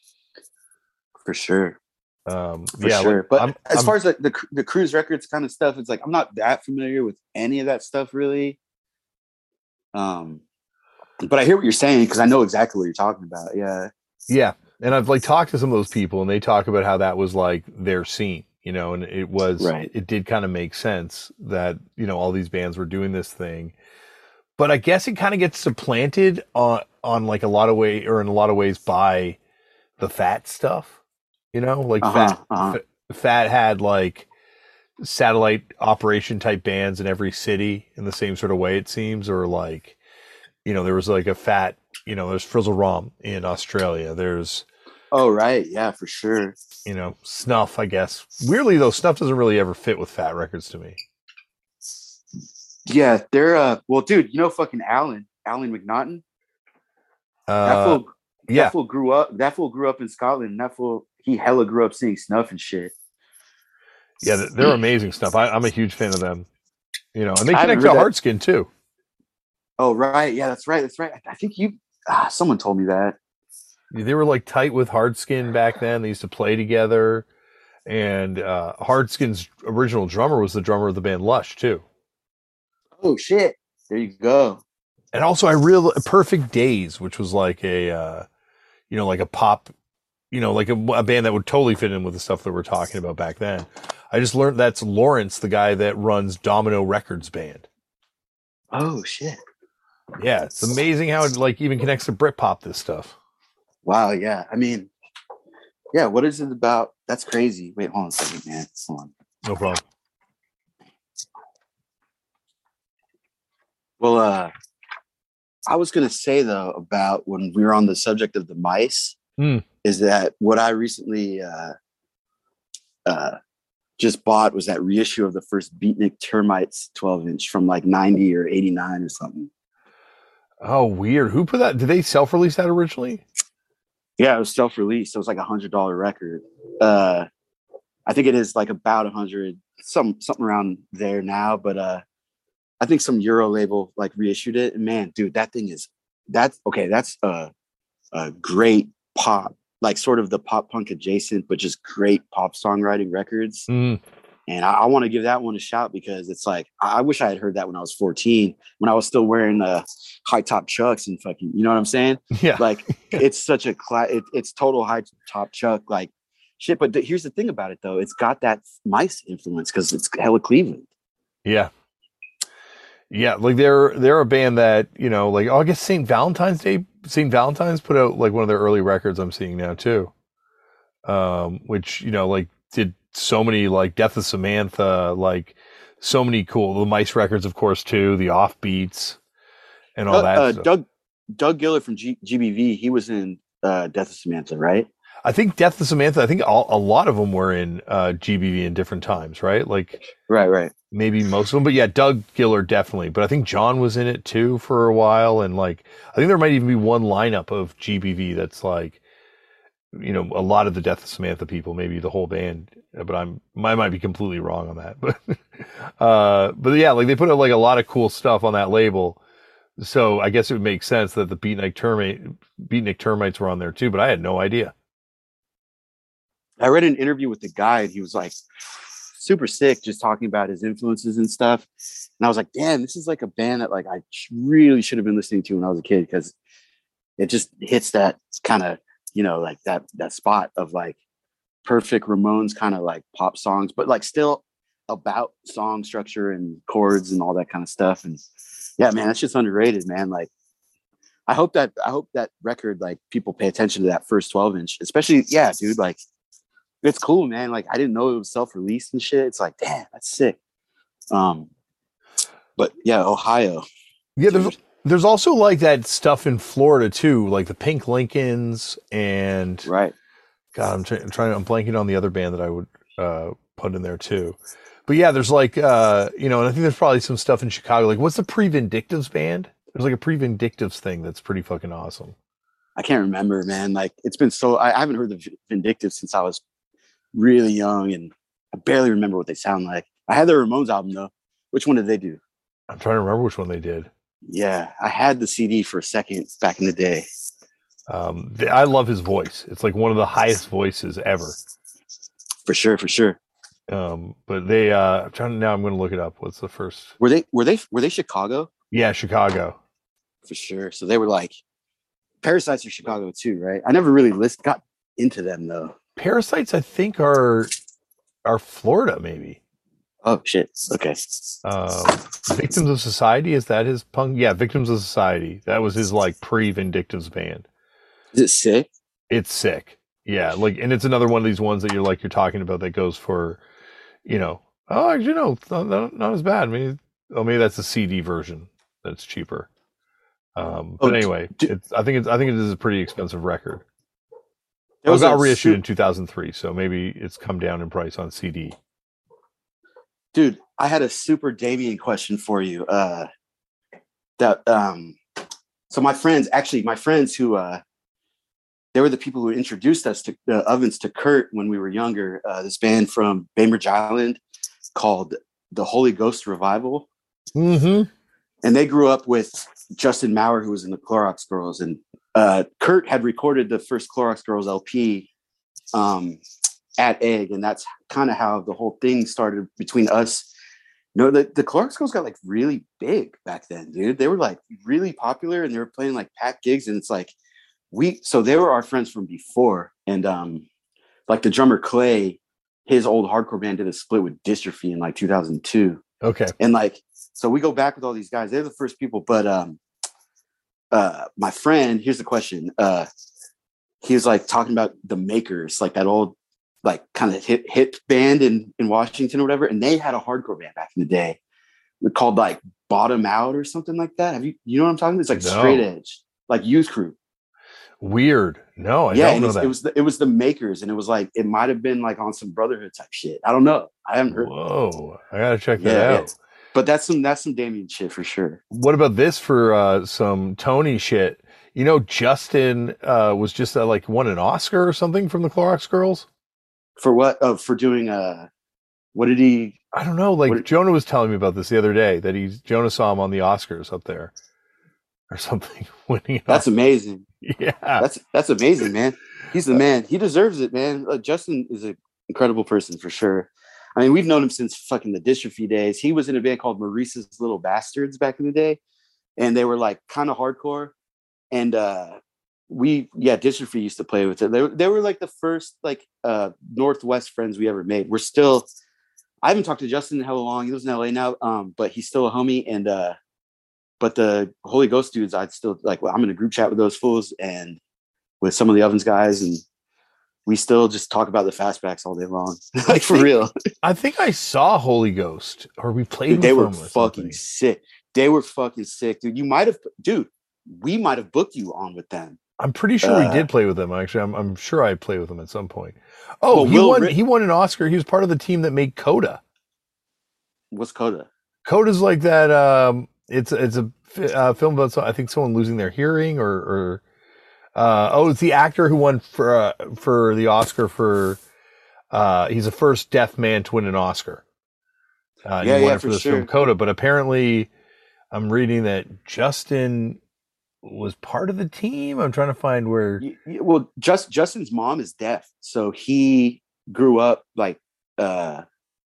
B: For sure,
C: Um,
B: for
C: yeah,
B: sure.
C: like,
B: but
C: I'm-
B: as
C: I'm-
B: far as like the the Cruise Records kind of stuff, it's like I'm not that familiar with any of that stuff really. Um, but I hear what you're saying because I know exactly what you're talking about. Yeah,
C: yeah, and I've like talked to some of those people, and they talk about how that was like their scene, you know, and it was,
B: Right.
C: it did kind of make sense that you know all these bands were doing this thing, but I guess it kind of gets supplanted on on like a lot of way or in a lot of ways by the Fat stuff, you know, like
B: Uh-huh,
C: Fat
B: uh-huh.
C: F- Fat had like satellite operation type bands in every city in the same sort of way it seems, or like you know there was like a Fat, you know, there's Frizzle Rom in Australia, there's
B: Oh, right, yeah, for sure.
C: you know Snuff, I guess. Weirdly though, Snuff doesn't really ever fit with Fat Records to me.
B: Yeah, they're uh, well, dude, you know, fucking Alan, Alan McNaughton. That
C: Uh,
B: fool,
C: yeah,
B: that fool grew up. That fool grew up in Scotland. And that fool, he hella grew up singing Snuff and shit.
C: Yeah, they're, they're amazing stuff. I, I'm a huge fan of them. You know, and they
B: I haven't
C: connect to
B: heard that.
C: Hardskin too.
B: Oh, right. Yeah, that's right. That's right. I think you, ah, someone told me that.
C: They were like tight with Hardskin back then. They used to play together. And uh, Hardskin's original drummer was the drummer of the band Lush too.
B: Oh shit! There you go.
C: And also, I real Perfect Days, which was like a, uh, you know, like a pop, you know, like a, a band that would totally fit in with the stuff that we're talking about back then. I just learned that's Lawrence, the guy that runs Domino Records band.
B: Oh shit!
C: Yeah, it's amazing how it like even connects to Britpop. This stuff.
B: Wow. Yeah. I mean, yeah. What is it about? That's crazy. Wait, hold on a second, man. Hold on.
C: No problem.
B: Well, uh, I was gonna say though about when we were on the subject of the mice,
C: Mm.
B: is that what I recently uh, uh, just bought was that reissue of the first Beatnik Termites twelve inch from like ninety or eighty-nine or something.
C: Oh, weird. Who put that? Did they self-release that originally?
B: Yeah, it was self-released. So it was like a hundred dollar record. Uh, I think it is like about a hundred, some something around there now. But uh, I think some Euro label like reissued it. And man, dude, that thing is that's okay. That's a, a great pop, like sort of the pop punk adjacent, but just great pop songwriting records.
C: Mm.
B: And I, I want to give that one a shout because it's like I, I wish I had heard that when I was fourteen, when I was still wearing uh, high top chucks and fucking, you know what I'm saying?
C: Yeah.
B: Like it's such a cla- it, it's total high top chuck like shit. But th- here's the thing about it though, it's got that Mice influence because it's hella Cleveland.
C: Yeah. Yeah, like they're they're a band that, you know, like oh, I guess Saint Valentine's Day, Saint Valentine's put out like one of their early records I'm seeing now too. Um, which, you know, like did so many like Death of Samantha, like so many cool the Mice records, of course, too, the Offbeats and all
B: Uh,
C: that
B: uh,
C: stuff.
B: Doug Doug Gillard from G- GBV, he was in uh, Death of Samantha, right?
C: I think Death of Samantha, I think all, a lot of them were in uh, G B V in different times, right? Like
B: Right, right.
C: maybe most of them, but yeah, Doug Gillard definitely. But I think John was in it too for a while, and like I think there might even be one lineup of G B V that's like, you know, a lot of the Death of Samantha people, maybe the whole band. But I'm I might be completely wrong on that. But uh, but yeah, like they put out like a lot of cool stuff on that label. So I guess it would make sense that the Beatnik Termite Beatnik Termites were on there too. But I had no idea.
B: I read an interview with the guy and he was like super sick, just talking about his influences and stuff. And I was like, damn, this is like a band that like I really should have been listening to when I was a kid because it just hits that kind of, you know, like that that spot of like perfect Ramones kind of like pop songs, but like still about song structure and chords and all that kind of stuff. And yeah, man, that's just underrated, man. Like I hope that I hope that record, like people pay attention to that first twelve inch, especially, yeah, dude, like it's cool, man. Like I didn't know it was self-released and shit. It's like, damn, that's sick. Um, but yeah, Ohio.
C: Yeah, there's there's also like that stuff in Florida too, like the Pink Lincolns and
B: Right.
C: God, I'm, try- I'm trying. I'm blanking on the other band that I would uh, put in there too. But yeah, there's like uh, you know, and I think there's probably some stuff in Chicago. Like, what's the Pre-Vindictives band? There's like a Pre-Vindictives thing that's pretty fucking awesome.
B: I can't remember, man. Like it's been so I, I haven't heard the Vindictive since I was really young, and I barely remember what they sound like. I had the Ramones album though. Which one did they do?
C: I'm trying to remember which one they did.
B: Yeah, I had the C D for a second back in the day.
C: Um, they, I love his voice. It's like one of the highest voices ever.
B: For sure, for sure.
C: Um, but they, uh, I'm trying to, now I'm going to look it up. What's the first?
B: Were they were they were they Chicago?
C: Yeah, Chicago.
B: For sure. So they were like Parasites are Chicago too, right? I never really list got into them though.
C: Parasites, I think, are are Florida, maybe.
B: Oh shit. Okay.
C: Um, Victims of Society, is that his punk? Yeah, Victims of Society. That was his like pre-Vindictives band.
B: Is it sick?
C: It's sick. Yeah, like, and it's another one of these ones that you're like you're talking about that goes for, you know, oh, actually no, it's not, not, not as bad. I mean, oh, maybe that's the C D version that's cheaper. Um, but
B: Oh,
C: anyway,
B: d-
C: it's I think it's I think it is a pretty expensive record.
B: There
C: It
B: was
C: got
B: a
C: reissued
B: su-
C: in two thousand three, so maybe it's come down in price on C D.
B: Dude, I had a super Damien question for you. Uh, that um, so my friends, actually, my friends who uh, they were the people who introduced us to the uh, Ovens to Kurt when we were younger. Uh, this band from Bainbridge Island called the Holy Ghost Revival.
C: Mm-hmm.
B: And they grew up with Justin Maurer, who was in the Clorox Girls. And uh, Kurt had recorded the first Clorox Girls L P um, at Egg. And that's kind of how the whole thing started between us. You know, the, the Clorox Girls got like really big back then, dude. They were like really popular and they were playing like packed gigs. And it's like, we, so they were our friends from before. And um, like the drummer Clay, his old hardcore band did a split with Dystrophy in like two thousand two.
C: Okay.
B: And like, so we go back with all these guys. They're the first people. But um, uh, my friend, here's the question. Uh, he was like talking about the Makers, like that old, like kind of hip hip band in, in Washington or whatever. And they had a hardcore band back in the day called like Bottom Out or something like that. Have you, you know what I'm talking about? It's like
C: No.
B: Straight Edge, like Youth Crew.
C: Weird. No, I
B: yeah,
C: don't know
B: it's,
C: that.
B: it was the, it was the Makers, and it was like it might have been like on some Brotherhood type shit. I don't know. I haven't heard.
C: Whoa, I gotta check
B: Yeah,
C: that
B: yeah.
C: out.
B: But that's some that's some Damien shit for sure.
C: What about this for uh, some Tony shit? You know, Justin uh, was just uh, like won an Oscar or something from the Clorox Girls.
B: For what? Oh, for doing uh, what did he?
C: I don't know. Like
B: What-
C: Jonah was telling me about this the other day that he's Jonah saw him on the Oscars up there or something. Winning.
B: That's amazing.
C: Yeah,
B: That's that's amazing, man. He's the man. He deserves it, man. Uh, Justin is an incredible person for sure. I mean, we've known him since fucking the Dystrophy days. He was in a band called Maurice's Little Bastards back in the day, and they were like kind of hardcore. And uh, we, yeah, Dystrophy used to play with it. They, they were like the first like uh, Northwest friends we ever made. We're still. I haven't talked to Justin in hell long. He lives in L A now, um, but he's still a homie. And uh, but the Holy Ghost dudes, I'd still like. Well, I'm in a group chat with those fools and with some of the Ovens guys, and we still just talk about the fastbacks all day long. Like for real.
C: I think I saw Holy Ghost or we played.
B: Dude,
C: with
B: they were
C: them or
B: fucking
C: something.
B: sick. They were fucking sick, dude. You might have, dude. We might have booked you on with them.
C: I'm pretty sure
B: Uh,
C: we did play with them. Actually, I'm, I'm sure I played with them at some point. Oh,
B: Well,
C: he
B: Will
C: won.
B: Ri-
C: he won an Oscar. He was part of the team that made Coda.
B: What's Coda?
C: Coda's like that. Um, it's it's a fi- uh, film about so- I think someone losing their hearing or or uh, oh, it's the actor who won for uh, for the Oscar for. Uh, he's the first deaf man to win an Oscar. Uh, and
B: Yeah,
C: he won
B: yeah,
C: it for
B: for
C: this
B: sure.
C: film Coda. But apparently, I'm reading that Justin was part of the team. I'm trying to find where.
B: Y- y- Well, just Justin's mom is deaf, so he grew up like, uh,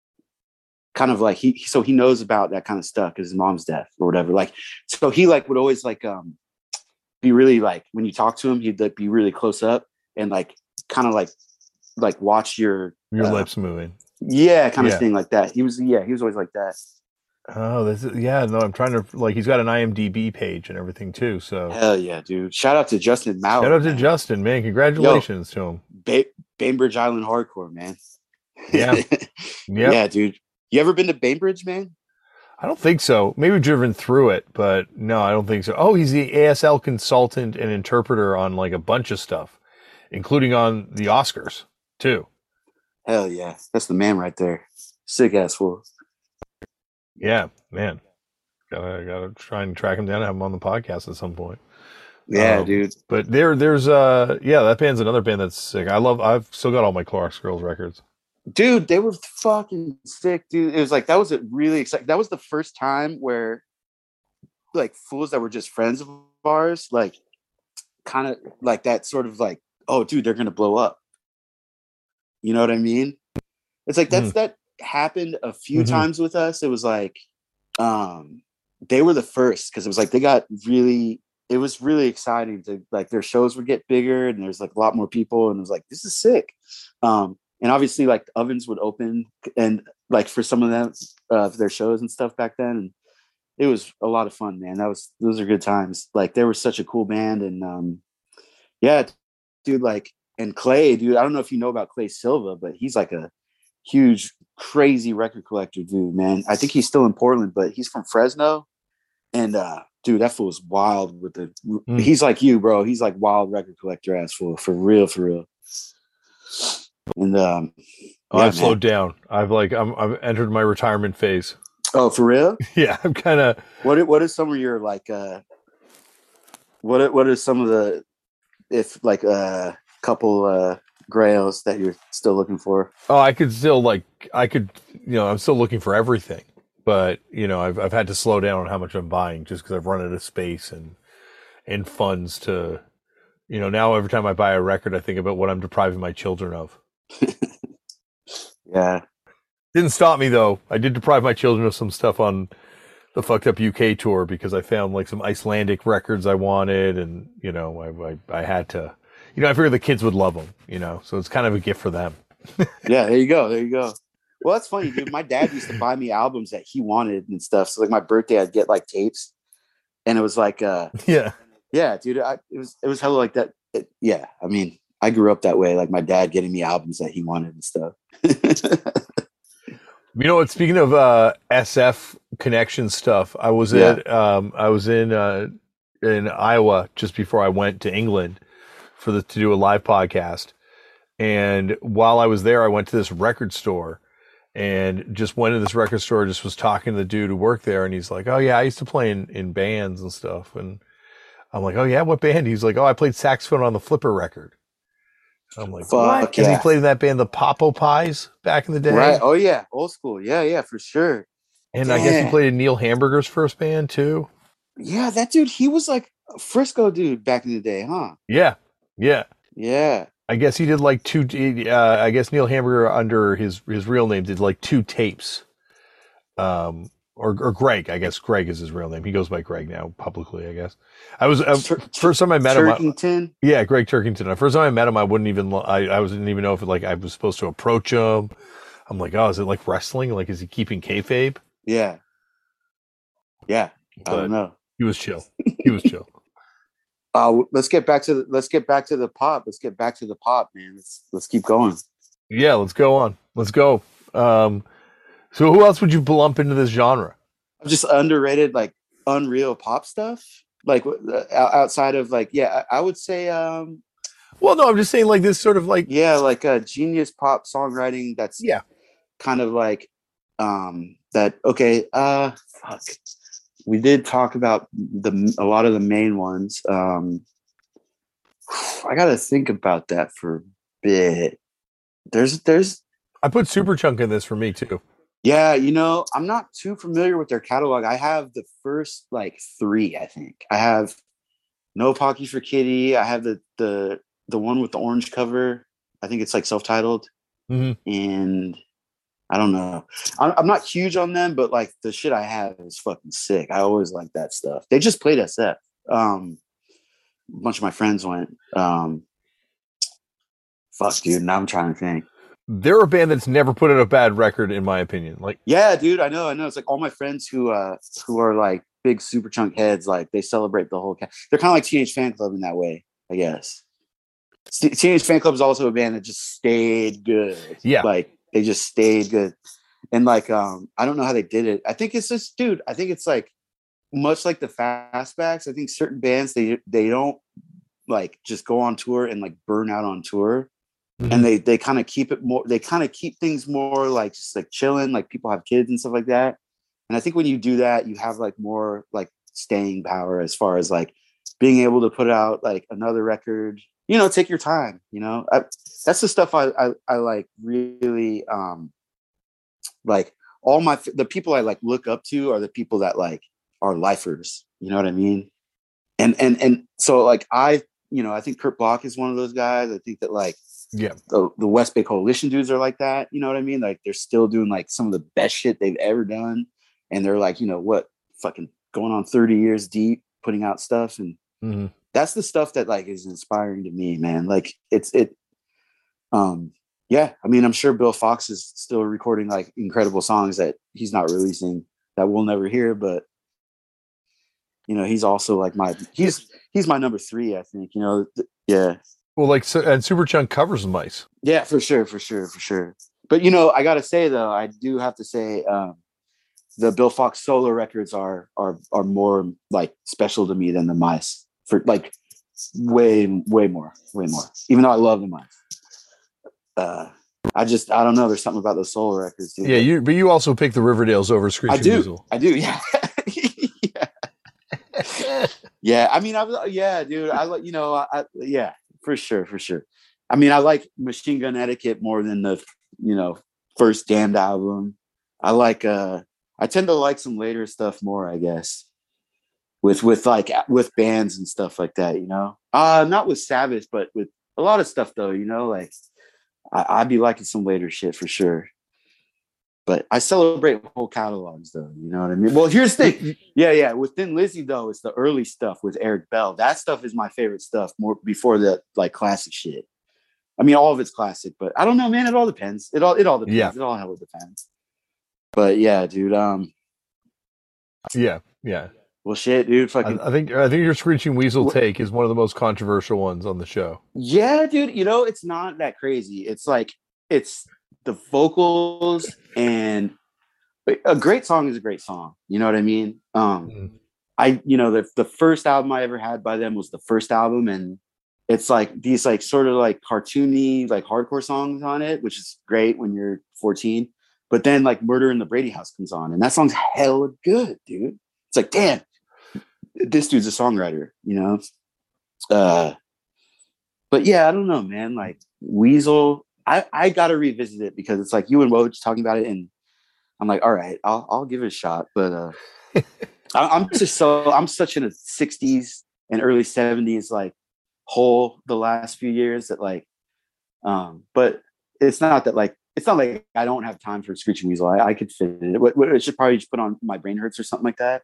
B: kind of like he. So he knows about that kind of stuff because his mom's deaf or whatever. Like, so he like would always like um, be really like when you talk to him, he'd like be really close up and like kind of like like watch your
C: Your
B: uh,
C: lips moving.
B: yeah, kind of
C: Yeah.
B: thing like that. He was yeah, he was always like that.
C: Oh, this is yeah. No, I'm trying to like. He's got an I M D B page and everything too. So
B: Hell yeah, dude! Shout out to Justin Mauer.
C: shout out to
B: man.
C: Justin, man. Congratulations to him.
B: Ba- Bainbridge Island hardcore, man.
C: Yeah. Yeah.
B: Yeah, dude. You ever been to Bainbridge, man?
C: I don't think so. Maybe driven through it, but no, I don't think so. Oh, he's the A S L consultant and interpreter on like a bunch of stuff, including on the Oscars too.
B: Hell yeah, that's the man right there. Sick ass fool.
C: Yeah, man. Gotta gotta try and track him down and have him on the podcast at some point.
B: Yeah,
C: Um,
B: dude.
C: But there, there's uh, yeah, that band's another band that's sick. I love. I've still got all my Clorox Girls records.
B: Dude, they were fucking sick, dude. It was like that was a really exciting. That was the first time where, like, fools that were just friends of ours, like, kind of like that sort of like, oh, dude, they're gonna blow up. You know what I mean? It's like that's that happened a few
C: Mhm.
B: times with us. It was like, um, they were the first because it was like they got really. It was really exciting to like their shows would get bigger and there's like a lot more people and it was like this is sick. Um, and obviously like Ovens would open and like for some of them uh, for their shows and stuff back then, and it was a lot of fun, man. That was those are good times. Like they were such a cool band, and um, yeah, dude. Like and Clay, dude. I don't know if you know about Clay Silva, but he's like a huge, crazy record collector, dude. Man, I think he's still in Portland, but he's from Fresno, and uh, dude, that fool's wild with the.
C: Mm.
B: He's like you, bro. He's like wild record collector ass fool for real, for real. And um,
C: Oh,
B: yeah,
C: I've slowed
B: man.
C: down. I've like I'm I've entered my retirement phase.
B: Oh, for real?
C: Yeah, I'm kind of.
B: What are- what is some of your like uh what are- what are some of the if like uh couple uh, grails that you're still looking for?
C: Oh, I could still like I could you know I'm still looking for everything, but you know I've I've had to slow down on how much I'm buying just because I've run out of space and and funds to you know now every time I buy a record I think about what I'm depriving my children of.
B: Yeah.
C: Didn't stop me though. I did deprive my children of some stuff on the Fucked Up U K tour because I found like some Icelandic records I wanted, and you know I I, I had to. You know, I figured the kids would love them, you know, so it's kind of a gift for them.
B: Yeah, there you go. There you go. Well, that's funny, dude. My dad used to buy me albums that he wanted and stuff. So, like, my birthday, I'd get like tapes, and it was like, uh,
C: yeah,
B: yeah, dude. I, it was it was hella like that. It, yeah, I mean, I grew up that way, like my dad getting me albums that he wanted and stuff.
C: You know what? Speaking of uh, S F connection stuff, I was
B: Yeah.
C: at um, I was in uh, in Iowa just before I went to England for the to do a live podcast. And while I was there, I went to this record store and just went to this record store, just was talking to the dude who worked there. And he's like, oh, yeah, I used to play in, in bands and stuff. And I'm like, oh, yeah, what band? He's like, oh, I played saxophone on the Flipper record. I'm like,
B: Fuck
C: what? Because
B: yeah.
C: he played in that band, the Popo Pies, back in the day.
B: Right. Oh, yeah. Old school. Yeah, yeah, for sure.
C: And I guess he
B: Damn.
C: played in Neil Hamburger's first band, too.
B: Yeah, that dude, he was like a Frisco dude back in the day, huh?
C: Yeah. Yeah.
B: Yeah.
C: I guess he did like two. Uh, I guess Neil Hamburger, under his his real name, did like two tapes. Um, or or Greg, I guess Greg is his real name. He goes by Greg now publicly, I guess. I was uh,
B: Tur-
C: first time I met him. I,
B: Turkington.
C: yeah, Greg Turkington. The first time I met him, I wouldn't even. I I didn't even know if it, like I was supposed to approach him. I'm like, oh, is it like wrestling? Like, is he keeping kayfabe?
B: Yeah. Yeah. I
C: But
B: don't know.
C: he was chill. He was chill.
B: Uh, let's get back to the, let's get back to the pop. Let's get back to the pop, man. Let's let's keep going.
C: Yeah, let's go on. Let's go. Um, so who else would you lump into this genre?
B: Just underrated, like unreal pop stuff, like uh, outside of like, yeah, I, I would say, um,
C: Well, no, I'm just saying like this sort of like
B: yeah, like a genius pop songwriting. That's
C: yeah,
B: kind of like um, that. Okay, uh, fuck. We did talk about the a lot of the main ones. Um, I got to think about that for a bit. There's, there's,
C: I put Superchunk in this for me too.
B: yeah, you know, I'm not too familiar with their catalog. I have the first like three, I think. I have No Pocky for Kitty. I have the the the one with the orange cover. I think it's like self-titled.
C: Mm-hmm.
B: And I don't know. I'm, I'm not huge on them, but like the shit I have is fucking sick. I always like that stuff. They just played S F. Um, a bunch of my friends went. Um, fuck, dude. Now I'm trying to think.
C: They're a band that's never put out a bad record, in my opinion. Like,
B: Yeah, dude. I know. I know. It's like all my friends who uh who are like big Superchunk heads. Like they celebrate the whole. Ca- They're kind of like Teenage Fan Club in that way, I guess. T- Teenage Fan Club is also a band that just stayed good.
C: Yeah.
B: Like they just stayed good. And like, um, I don't know how they did it. I think it's just, dude, I think it's like much like the Fastbacks. I think certain bands, they, they don't like just go on tour and like burn out on tour.
C: mm-hmm.
B: And they, they kind of keep it more, they kind of keep things more like just like chilling, like people have kids and stuff like that. And I think when you do that, you have like more like staying power as far as like being able to put out like another record, you know, take your time, you know, I, that's the stuff I, I, I like really, um, like all my, the people I like look up to are the people that like are lifers, you know what I mean? And, and, and so like, I, you know, I think Kurt Block is one of those guys. I think that like,
C: yeah,
B: the, the West Bay Coalition dudes are like that. You know what I mean? Like they're still doing like some of the best shit they've ever done. And they're like, you know what, fucking going on thirty years deep, putting out stuff. And
C: mm-hmm.
B: that's the stuff that like is inspiring to me, man. Like it's, it, um, yeah, I mean, I'm sure Bill Fox is still recording like incredible songs that he's not releasing that we'll never hear, but you know, he's also like my, he's, he's my number three, I think, you know, th- yeah.
C: Well, like, so, and Superchunk covers mice.
B: Yeah, for sure, for sure, for sure. But, you know, I got to say though, I do have to say, um, the Bill Fox solo records are, are, are more like special to me than the mice for like way, way more, way more, even though I love the mice. Uh, I just, I don't know. There's something about those solo records. Dude.
C: Yeah, you, but you also pick the Riverdales over Screeching
B: I do.
C: Weasel.
B: I do. Yeah. yeah. Yeah. I mean, I was, yeah, dude. I like, you know, I, I, yeah, for sure. For sure. I mean, I like Machine Gun Etiquette more than the, you know, first Damned album. I like, uh, I tend to like some later stuff more, I guess, with, with like, with bands and stuff like that, you know? Uh, not with Sabbath, but with a lot of stuff though, you know, like I, I'd be liking some later shit for sure. But I celebrate whole catalogs though, you know what I mean? Well, here's the thing. Yeah, yeah. With Thin Lizzy though, it's the early stuff with Eric Bell. That stuff is my favorite stuff more before the like classic shit. I mean, all of it's classic, but I don't know, man. It all depends. It all it all depends.
C: Yeah.
B: It all hella depends. But yeah, dude. Um.
C: Yeah, yeah.
B: Well, shit, dude. Fucking.
C: I, I think I think your Screeching Weasel take is one of the most controversial ones on the show.
B: Yeah, dude. You know, it's not that crazy. It's like it's the vocals and a great song is a great song. You know what I mean? Um, mm. I you know the the first album I ever had by them was the first album, and it's like these like sort of like cartoony like hardcore songs on it, which is great when you're fourteen. But then like Murder in the Brady House comes on, and that song's hella good, dude. It's like, damn, this dude's a songwriter, you know? Uh, but yeah, I don't know, man. Like Weasel, I, I got to revisit it because it's like you and Woj talking about it, and I'm like, all right, I'll I'll give it a shot. But uh, I, I'm just so I'm such in a sixties and early seventies like hole the last few years that like, um, but it's not that like it's not like I don't have time for Screeching Weasel. I, I could fit it. What, what, I should probably just put on My Brain Hurts or something like that.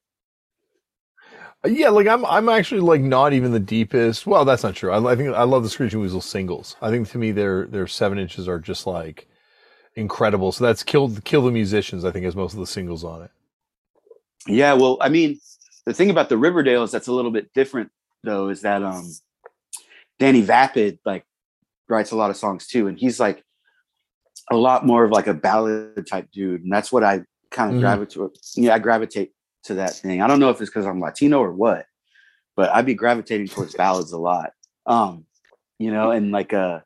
C: Yeah, like I'm I'm actually like not even the deepest. Well, that's not true. I, I think I love the Screeching Weasel singles. I think to me their their seven inches are just like incredible. So that's Kill Kill the Musicians, I think, has most of the singles on it.
B: Yeah, well, I mean, the thing about the Riverdales that's a little bit different though is that um Danny Vapid like writes a lot of songs too, and he's like a lot more of like a ballad type dude, and that's what I kind of mm-hmm. gravitate. Yeah, I gravitate to that thing. I don't know if it's because I'm Latino or what, but I'd be gravitating towards ballads a lot. Um, you know, and like uh,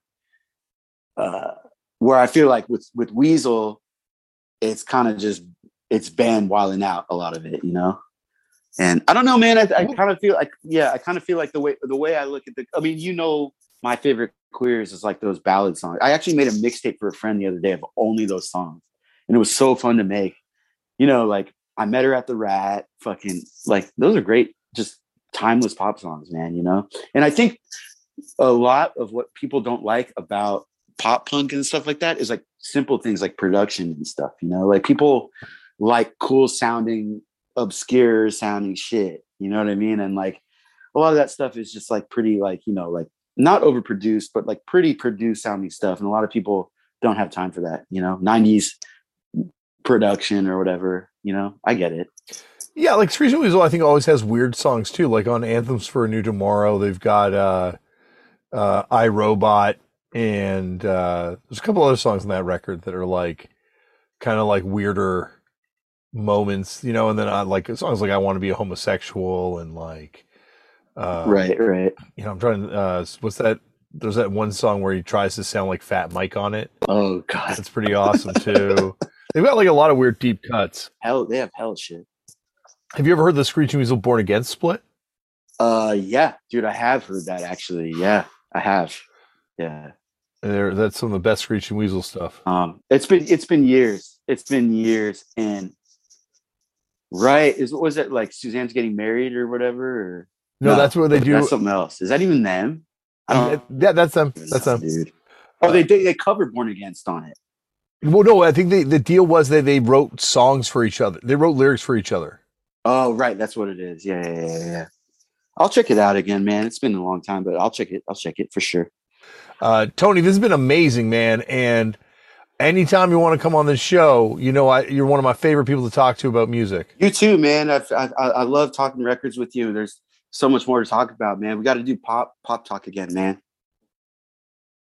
B: uh, where I feel like with with Weasel, it's kind of just it's band wilding out a lot of it, you know. And I don't know, man. I, I kind of feel like yeah, I kind of feel like the way the way I look at the. I mean, you know, my favorite queers is like those ballad songs. I actually made a mixtape for a friend the other day of only those songs, and it was so fun to make. You know, like. I Met Her at the Rat, fucking like those are great, just timeless pop songs, man, you know? And I think a lot of what people don't like about pop punk and stuff like that is like simple things like production and stuff, you know? Like people like cool sounding, obscure sounding shit, you know what I mean? And like a lot of that stuff is just like pretty like, you know, like not overproduced, but like pretty produced sounding stuff. And a lot of people don't have time for that, you know, nineties production or whatever. You know, I get it.
C: Yeah, like Screeching Weasel, I think always has weird songs too. Like on Anthems for a New Tomorrow, they've got uh, uh, I, Robot, and uh, there's a couple other songs on that record that are like kind of like weirder moments, you know. And then I like songs like I Want to Be a Homosexual and like, uh,
B: right, right.
C: You know, I'm trying. Uh, what's that? There's that one song where he tries to sound like Fat Mike on it.
B: Oh God,
C: that's pretty awesome too. They've got like a lot of weird deep cuts.
B: Hell, they have hell shit.
C: Have you ever heard the Screeching Weasel Born Again split?
B: Uh, yeah, dude, I have heard that actually. Yeah, I have. Yeah,
C: there. That's some of the best Screeching Weasel stuff.
B: Um, it's been it's been years. It's been years, and right is what was it like? Suzanne's getting married or whatever? Or
C: no, no that's what they do.
B: That's something else. Is that even them? I don't.
C: Yeah, that's them. That's them,
B: dude. Oh, they they, they covered Born Against on it.
C: Well, no, I think they, the deal was that they wrote songs for each other. They wrote lyrics for each other.
B: Oh, right. That's what it is. Yeah, yeah, yeah, yeah. I'll check it out again, man. It's been a long time, but I'll check it. I'll check it for sure.
C: Uh, Tony, this has been amazing, man. And anytime you want to come on this show, you know, I, you're one of my favorite people to talk to about music.
B: You too, man. I've, I, I love talking records with you. There's so much more to talk about, man. We got to do pop, pop talk again, man.